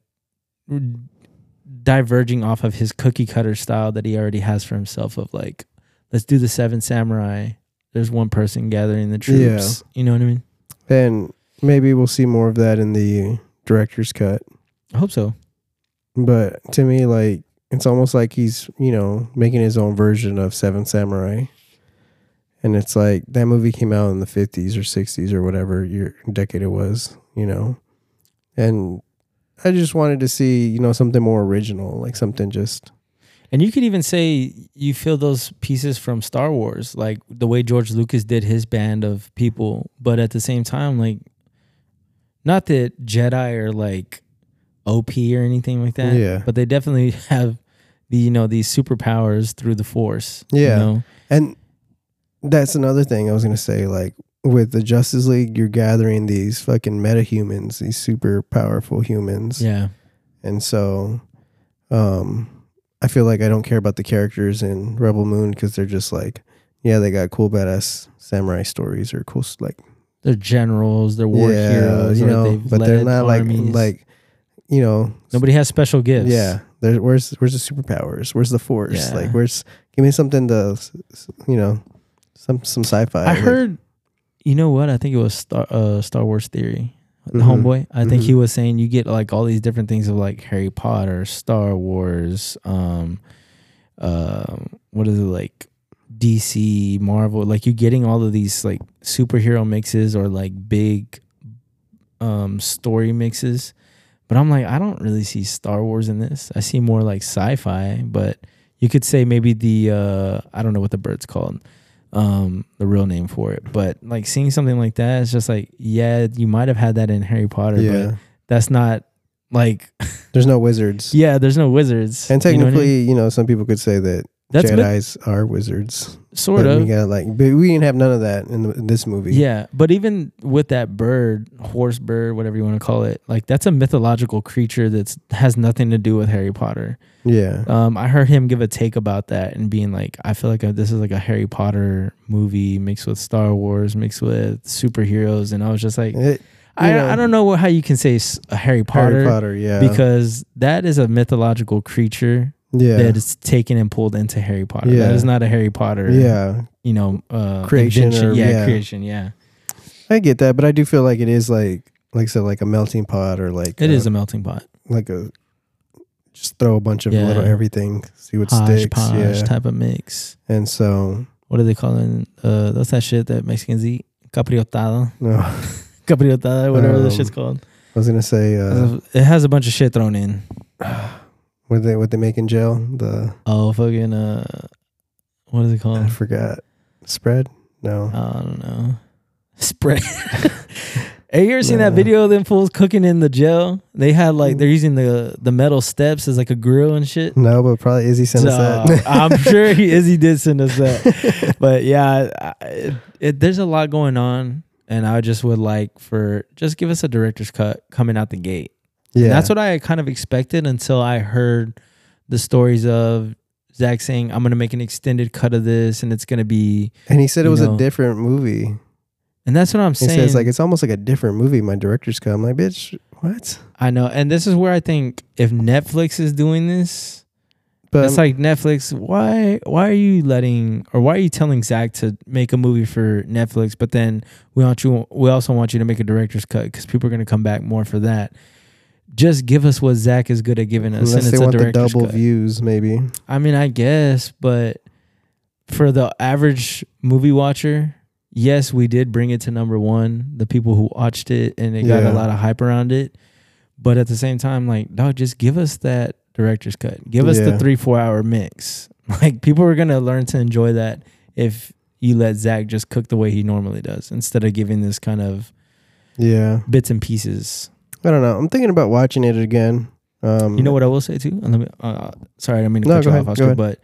diverging off of his cookie cutter style that he already has for himself of like, let's do the 7 samurai. There's one person gathering the troops. You know what I mean? And maybe we'll see more of that in the director's cut. I hope so. But to me, like, it's almost like he's, making his own version of 7 Samurai. And it's like that movie came out in the 50s or 60s or whatever decade it was, And I just wanted to see, something more original, like something just... And you could even say you feel those pieces from Star Wars, like the way George Lucas did his band of people. But at the same time, like, not that Jedi are like OP or anything like that. Yeah. But they definitely have these superpowers through the Force. Yeah. And that's another thing I was going to say, like, with the Justice League, you're gathering these fucking metahumans, these super powerful humans. Yeah. And so I feel like I don't care about the characters in Rebel Moon because they're just like, yeah, they got cool badass samurai stories or cool, like, they're generals, they're war heroes, but they're not armies. like Nobody has special gifts. Yeah. Where's the superpowers? Where's the Force? Yeah. Like, give me something to, some sci-fi. I heard, you know what? I think it was Star Wars Theory. The Mhm. homeboy. I think Mhm. he was saying you get like all these different things of like Harry Potter, Star Wars, what is it, like DC, Marvel, like you're getting all of these like superhero mixes or like big story mixes. But I'm like, I don't really see Star Wars in this. I see more like sci-fi, but you could say maybe the I don't know what the bird's called. The real name for it, but like seeing something like that, it's just like, yeah, you might have had that in Harry Potter, but that's not like there's no wizards. Yeah, there's no wizards. And You know what I technically, mean? some people could say that That's Jedis are wizards. Sort But of. we got but we didn't have none of that in this movie. Yeah, but even with that bird, horse bird, whatever you want to call it, like that's a mythological creature that has nothing to do with Harry Potter. Yeah. I heard him give a take about that and being like, I feel like this is like a Harry Potter movie mixed with Star Wars, mixed with superheroes, and I was just like, I don't know how you can say a Harry Potter, yeah, because that is a mythological creature. Yeah. That is taken and pulled into Harry Potter. Yeah. That is not a Harry Potter. Yeah. Creation. Invention, Creation. Yeah. I get that, but I do feel like it is like I said, like a melting pot or like It is a melting pot. like a just throw a bunch of Yeah. little everything, see what sticks. Hodgepodge Yeah. type of mix. And so, What are they calling? That's that shit that Mexicans eat. Capriotada. no, Capriotada, whatever the Um, shit's called. I was gonna say, It has a bunch of shit thrown in. what they make in jail? The Oh, fucking, what is it I called? forgot. Spread? No. I don't know. Spread. Hey, you ever seen that No. video of them fools cooking in the jail? They had like, they're using the metal steps as like a grill and shit. No, but probably Izzy sent us that. I'm sure Izzy did send us that. But yeah, there's a lot going on. And I just would like just give us a director's cut coming out the gate. Yeah. And that's what I kind of expected until I heard the stories of Zach saying, I'm going to make an extended cut of this and it's going to be. And he said it you was know, a different movie. And that's what I'm He saying. says like it's almost like a different movie. My director's cut. I'm like, bitch, what? I know. And this is where I think if Netflix is doing this, But it's like Netflix, why are you telling Zach to make a movie for Netflix, but then we also want you to make a director's cut because people are going to come back more for that. Just give us what Zach is good at giving us, unless and they it's a want the director's double cut. views, maybe. I mean, I guess, but for the average movie watcher, yes, we did bring it to number one. The people who watched it and it got Yeah. a lot of hype around it. But at the same time, like, dog, just give us that director's cut. Give us the Yeah. 3-4 hour mix. Like, people are gonna learn to enjoy that if you let Zach just cook the way he normally does instead of giving this kind of Yeah. bits and pieces. I don't know. I'm thinking about watching it again. You know what I will say too? And let me, sorry, I didn't mean to No, cut go you ahead, off, go Oscar, but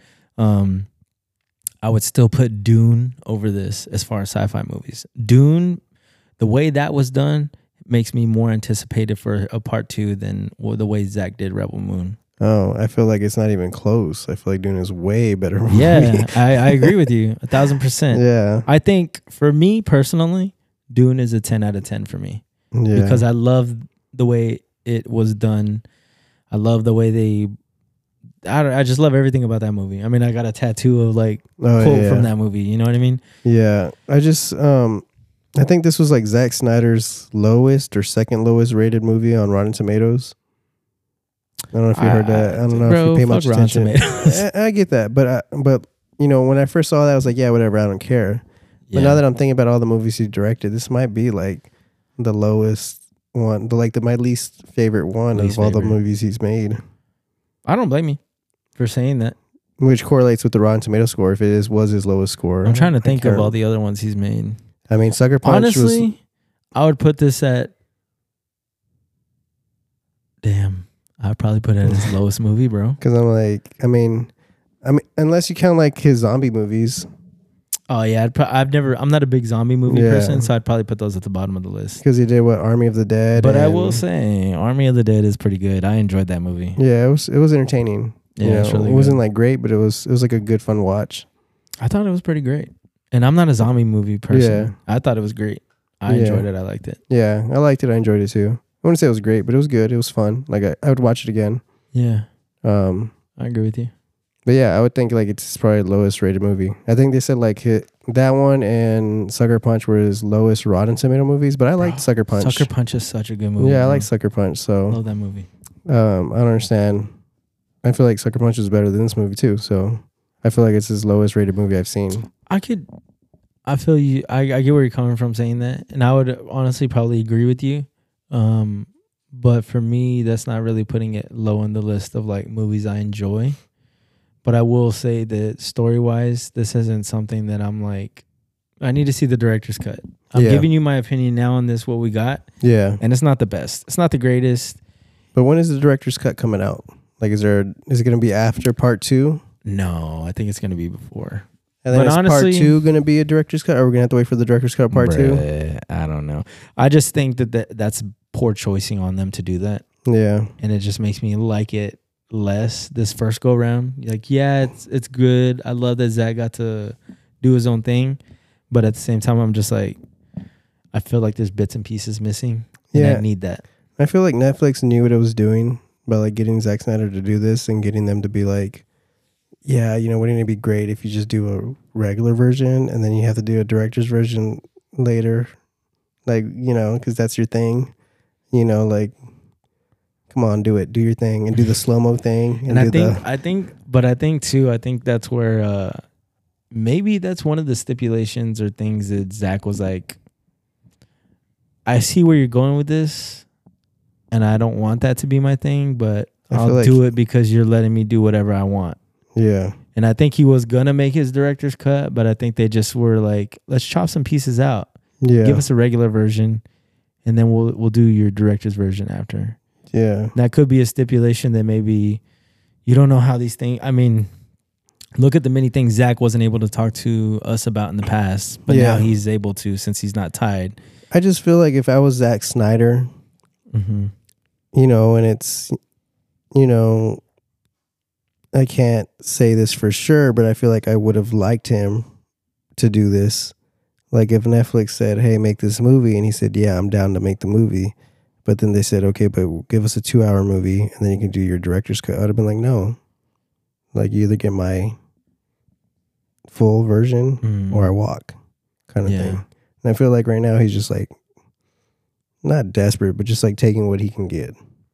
I would still put Dune over this as far as sci-fi movies. Dune, the way that was done, makes me more anticipated for a part 2 than the way Zach did Rebel Moon. Oh, I feel like it's not even close. I feel like Dune is way better movie. Yeah, I agree with you 1,000%. Yeah. I think for me personally, Dune is a 10 out of 10 for me Yeah. because I love the way it was done. I love the way I just love everything about that movie. I mean, I got a tattoo of like quote from that movie. You know what I mean? Yeah. I just I think this was like Zack Snyder's lowest or second lowest rated movie on Rotten Tomatoes. I don't know if you heard that. I don't know if you pay much fuck Rotten attention. Tomatoes. I get that, but you know, when I first saw that, I was like, yeah, whatever, I don't care. But now that I'm thinking about all the movies he directed, this might be like the lowest one, my least favorite one Least of all the favorite. movies he's made, I don't blame you for saying that. which correlates with the Rotten Tomato score if it was his lowest score. I'm trying to I think of can't- all the other ones he's made. I mean, Sucker Punch Honestly, I would put this at. Damn, I'd probably put it at his lowest movie, bro. because I'm like, I mean, unless you count like his zombie movies, Oh yeah, I'm not a big zombie movie Yeah. person, so I'd probably put those at the bottom of the list. because he did what Army of the Dead. But I and- will say, Army of the Dead is pretty good. I enjoyed that movie. yeah, it was entertaining. Yeah, You know, it's really it wasn't good. like great, but it was like a good fun watch. I thought it was pretty great. And I'm not a zombie movie person. Yeah. I thought it was great. I Yeah. enjoyed it. I liked it. Yeah, I liked it. I enjoyed it too. I wouldn't say it was great, but it was good. It was fun. Like I would watch it again. Yeah, I agree with you. But yeah, I would think like it's probably the lowest rated movie. I think they said like that one and Sucker Punch were his lowest Rotten Tomato movies, but I liked Sucker Punch. Sucker Punch is such a good movie. Yeah, I bro. like Sucker Punch. So Love that movie. I don't understand. I feel like Sucker Punch is better than this movie too. So I feel like it's his lowest rated movie I've seen. I feel you. I get where you're coming from saying that, and I would honestly probably agree with you. But for me, that's not really putting it low on the list of like movies I enjoy. But I will say that story wise, this isn't something that I'm like, I need to see the director's cut. I'm Yeah. giving you my opinion now on this, what we got, Yeah, and it's not the best. It's not the greatest. but when is the director's cut coming out? Like, is it going to be after part 2? No, I think it's gonna be before. And then But is honestly- part 2 going to be a director's cut, or are we going to have to wait for the director's cut of part 2? Bruh, I don't know. I just think that's poor choicing on them to do that. Yeah, And it just makes me like it less this first go round. Like, yeah, it's good. I love that Zach got to do his own thing, but at the same time, I'm just like, I feel like there's bits and pieces missing. And Yeah. I need that. I feel like Netflix knew what it was doing by like getting Zack Snyder to do this and getting them to be like, yeah, you know, wouldn't it be great if you just do a regular version and then you have to do a director's version later, like, you know, because that's your thing, you know, like Come on, do it. Do your thing and do the slow-mo thing. And I think that's where maybe that's one of the stipulations or things that Zach was like, I see where you're going with this, and I don't want that to be my thing, but I'll do it because you're letting me do whatever I want. Yeah. And I think he was gonna make his director's cut, but I think they just were like, let's chop some pieces out. Yeah. Give us a regular version, and then we'll do your director's version after. Yeah. That could be a stipulation that maybe you don't know how these things. I mean, look at the many things Zach wasn't able to talk to us about in the past, but now he's able to since he's not tied. I just feel like if I was Zack Snyder, you know, and it's, you know, I can't say this for sure, but I feel like I would have liked him to do this. Like if Netflix said, hey, make this movie, and he said, yeah, I'm down to make the movie. But then they said, okay, but give us a 2-hour movie and then you can do your director's cut. I would have been like, no. Like you either get my full version or I walk kind of thing. And I feel like right now he's just like, not desperate, but just like taking what he can get.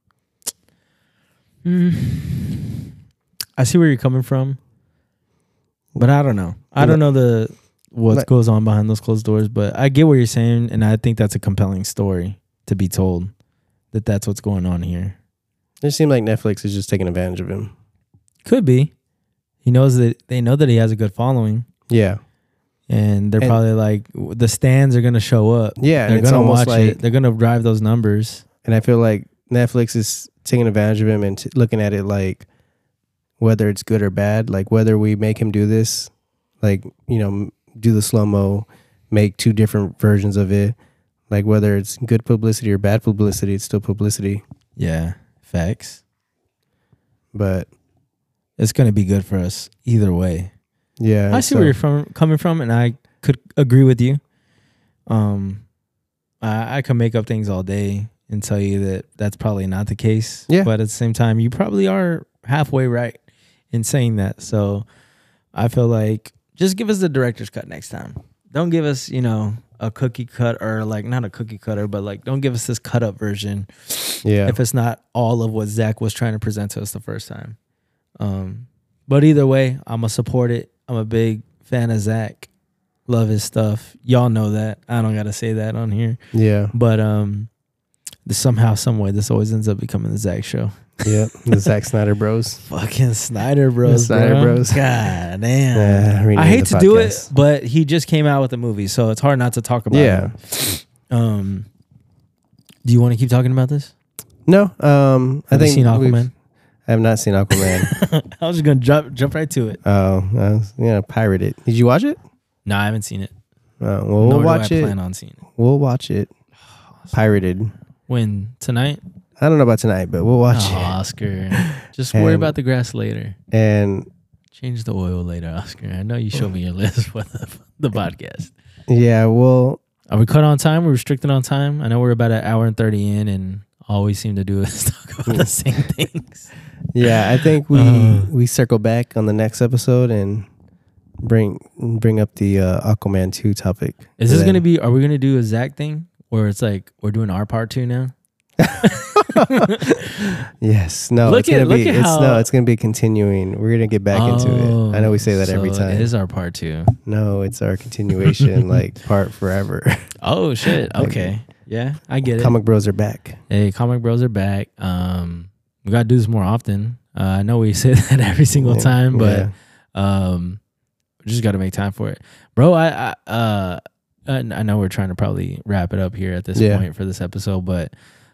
I see where you're coming from, but I don't know. I don't know what goes on behind those closed doors, but I get what you're saying, and I think that's a compelling story to be told, that's what's going on here. It seemed like Netflix is just taking advantage of him. Could be. He knows that they know that he has a good following. Yeah. And they're probably like, the stands are going to show up. Yeah. They're going to watch it. They're going to drive those numbers. And I feel like Netflix is taking advantage of him and looking at it like, whether it's good or bad, like whether we make him do this, like, you know, do the slow-mo, make 2 different versions of it, like whether it's good publicity or bad publicity, it's still publicity. Yeah, facts. But it's going to be good for us either way. Yeah. I see where you're coming from, and I could agree with you. I can make up things all day and tell you that that's probably not the case. Yeah. But at the same time, you probably are halfway right in saying that. So I feel like just give us the director's cut next time. Don't give us, you know, a cookie cut, or like not a cookie cutter, but like don't give us this cut up version. Yeah. If it's not all of what Zach was trying to present to us the first time. But either way, I'm gonna support it. I'm a big fan of Zach. Love his stuff. Y'all know that. I don't gotta say that on here. Yeah. But somehow, some way, this always ends up becoming the Zach show. Yep. The Zack Snyder Bros. Fucking Snyder Bros. Snyder Bros. God damn. I hate to do it, but he just came out with a movie, so it's hard not to talk about it. Do you want to keep talking about this? No. I think seen Aquaman? I have not seen Aquaman. I was just gonna jump right to it. Oh, I was gonna pirate it. Did you watch it? No, I haven't seen it. Well, we'll watch it. Plan on seeing it. We'll watch it. Pirated. When? Tonight? I don't know about tonight, but we'll watch it. Oscar. Just worry about the grass later. And change the oil later, Oscar. I know you showed me your list for the podcast. Yeah, well. Are we cut on time? We're restricted on time? I know we're about 1:30 in, and all we seem to do is talk about the same things. Yeah, I think we circle back on the next episode and bring up the Aquaman 2 topic. Is this gonna be? Are we gonna do a Zach thing where it's like we're doing our part 2 now? Yes. No. It's gonna be continuing. We're gonna get back into it. I know we say that every time. It is our part 2. No, it's our continuation, like part forever. Oh shit. Okay. Yeah, I get it. Comic Bros are back. Hey, Comic Bros are back. We gotta do this more often. I know we say that every single time, but we just gotta make time for it, bro. I know we're trying to probably wrap it up here at this point for this episode, but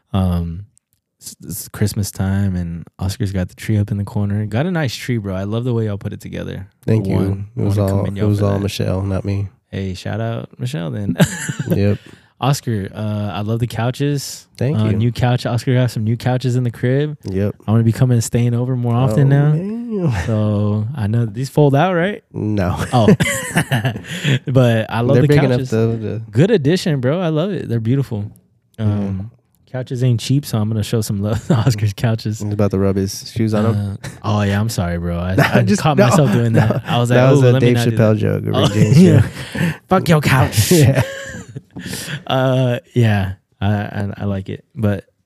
it's Christmas time and Oscar's got the tree up in the corner. Got a nice tree, bro. I love the way y'all put it together. Thank you. It was all Michelle, not me. Hey, shout out Michelle then. Yep. Oscar, I love the couches. Thank you. New couch. Oscar got some new couches in the crib. Yep. I'm gonna be coming and staying over more often now. Man. So I know these fold out, right? No. Oh, but I love the big couches. Enough though. Good addition, bro. I love it. They're beautiful. Couches ain't cheap, so I'm gonna show some love to Oscar's couches. He's about to rub his shoes on them. Oh yeah, I'm sorry, bro. I just caught myself doing that. I was like, that was a Dave Chappelle joke. Yeah. Fuck your couch. Yeah. Yeah. I like it, but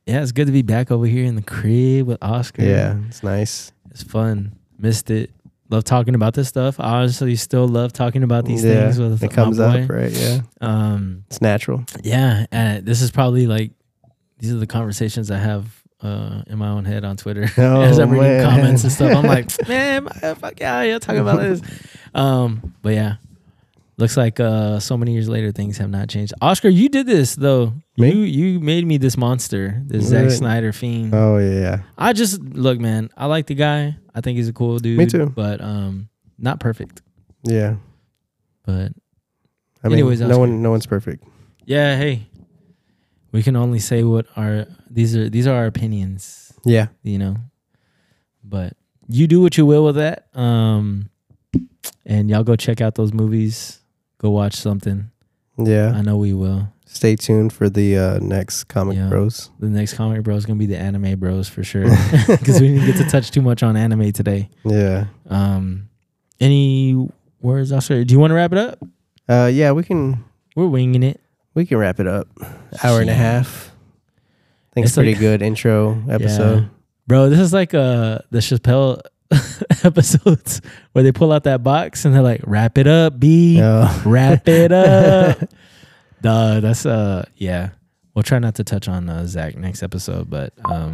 yeah, it's good to be back over here in the crib with Oscar. Yeah, it's nice. It's fun. Missed it. Love talking about this stuff. I honestly still love talking about these things with it comes my boy. up, right? Yeah. It's natural. Yeah, and this is probably like these are the conversations I have in my own head on Twitter as I'm reading comments and stuff. I'm like, man, fuck yeah, talking about this. But yeah, looks like so many years later things have not changed. Oscar, you did this though. Me? You made me this monster, this Zack Snyder fiend. Oh yeah. I just look, man. I like the guy. I think he's a cool dude. Me too. But not perfect. Yeah. But I mean, anyways, no one's perfect. yeah, hey, we can only say what these are our opinions, Yeah. you know. But you do what you will with that. And y'all go check out those movies. Go watch something. Yeah. I know we will. Stay tuned for the next Comic Yeah. Bros. The next Comic Bros is gonna be the Anime Bros for sure. Because we didn't get to touch too much on anime today. Yeah. Any words, Oscar? Do you want to wrap it up? Yeah, we can We're winging it. wrap it up. Hour and a half. I think it's It's like- pretty good intro episode. Yeah. Bro, this is like the Chappelle episodes where they pull out that box and they're like, wrap it up, B. Oh. Wrap it up. Duh, that's yeah. We'll try not to touch on Zach next episode, but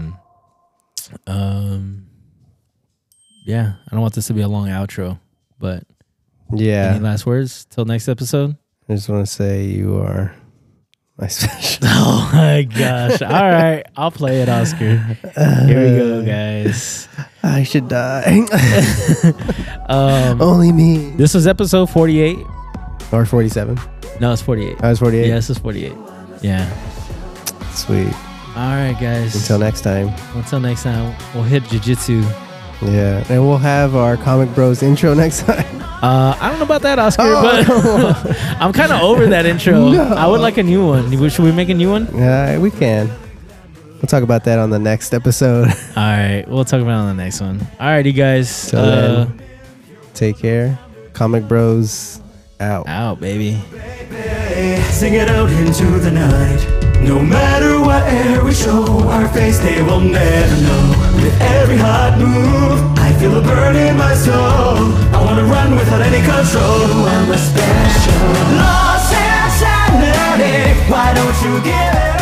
yeah, I don't want this to be a long outro, but Yeah. any last words till next episode? I just want to say you are my special. Oh my gosh. All right, I'll play it, Oscar. Here we go, guys. I should die. Um, Only me. this was episode 48. Or 47. No, it's 48. I was 48. Yeah, this is 48. Yeah. Sweet. All right, guys. Until next time. Until next time, we'll hit jiu-jitsu. Yeah. And we'll have our Comic Bros intro next time. I don't know about that, Oscar, Oh. but I'm kind of over that intro. No. I would like a new one. Should we make a new one? Yeah, we can. We'll talk about that on the next episode. All right, we'll talk about it on the next one. All right, you guys. Till then, take care. Comic Bros out. Out, baby. Sing it out into the night. No matter what air we show, our face they will never know. With every hot move, I feel a burn in my soul. I wanna run without any control. I'm a special. Lost in sanity. Why don't you give it up?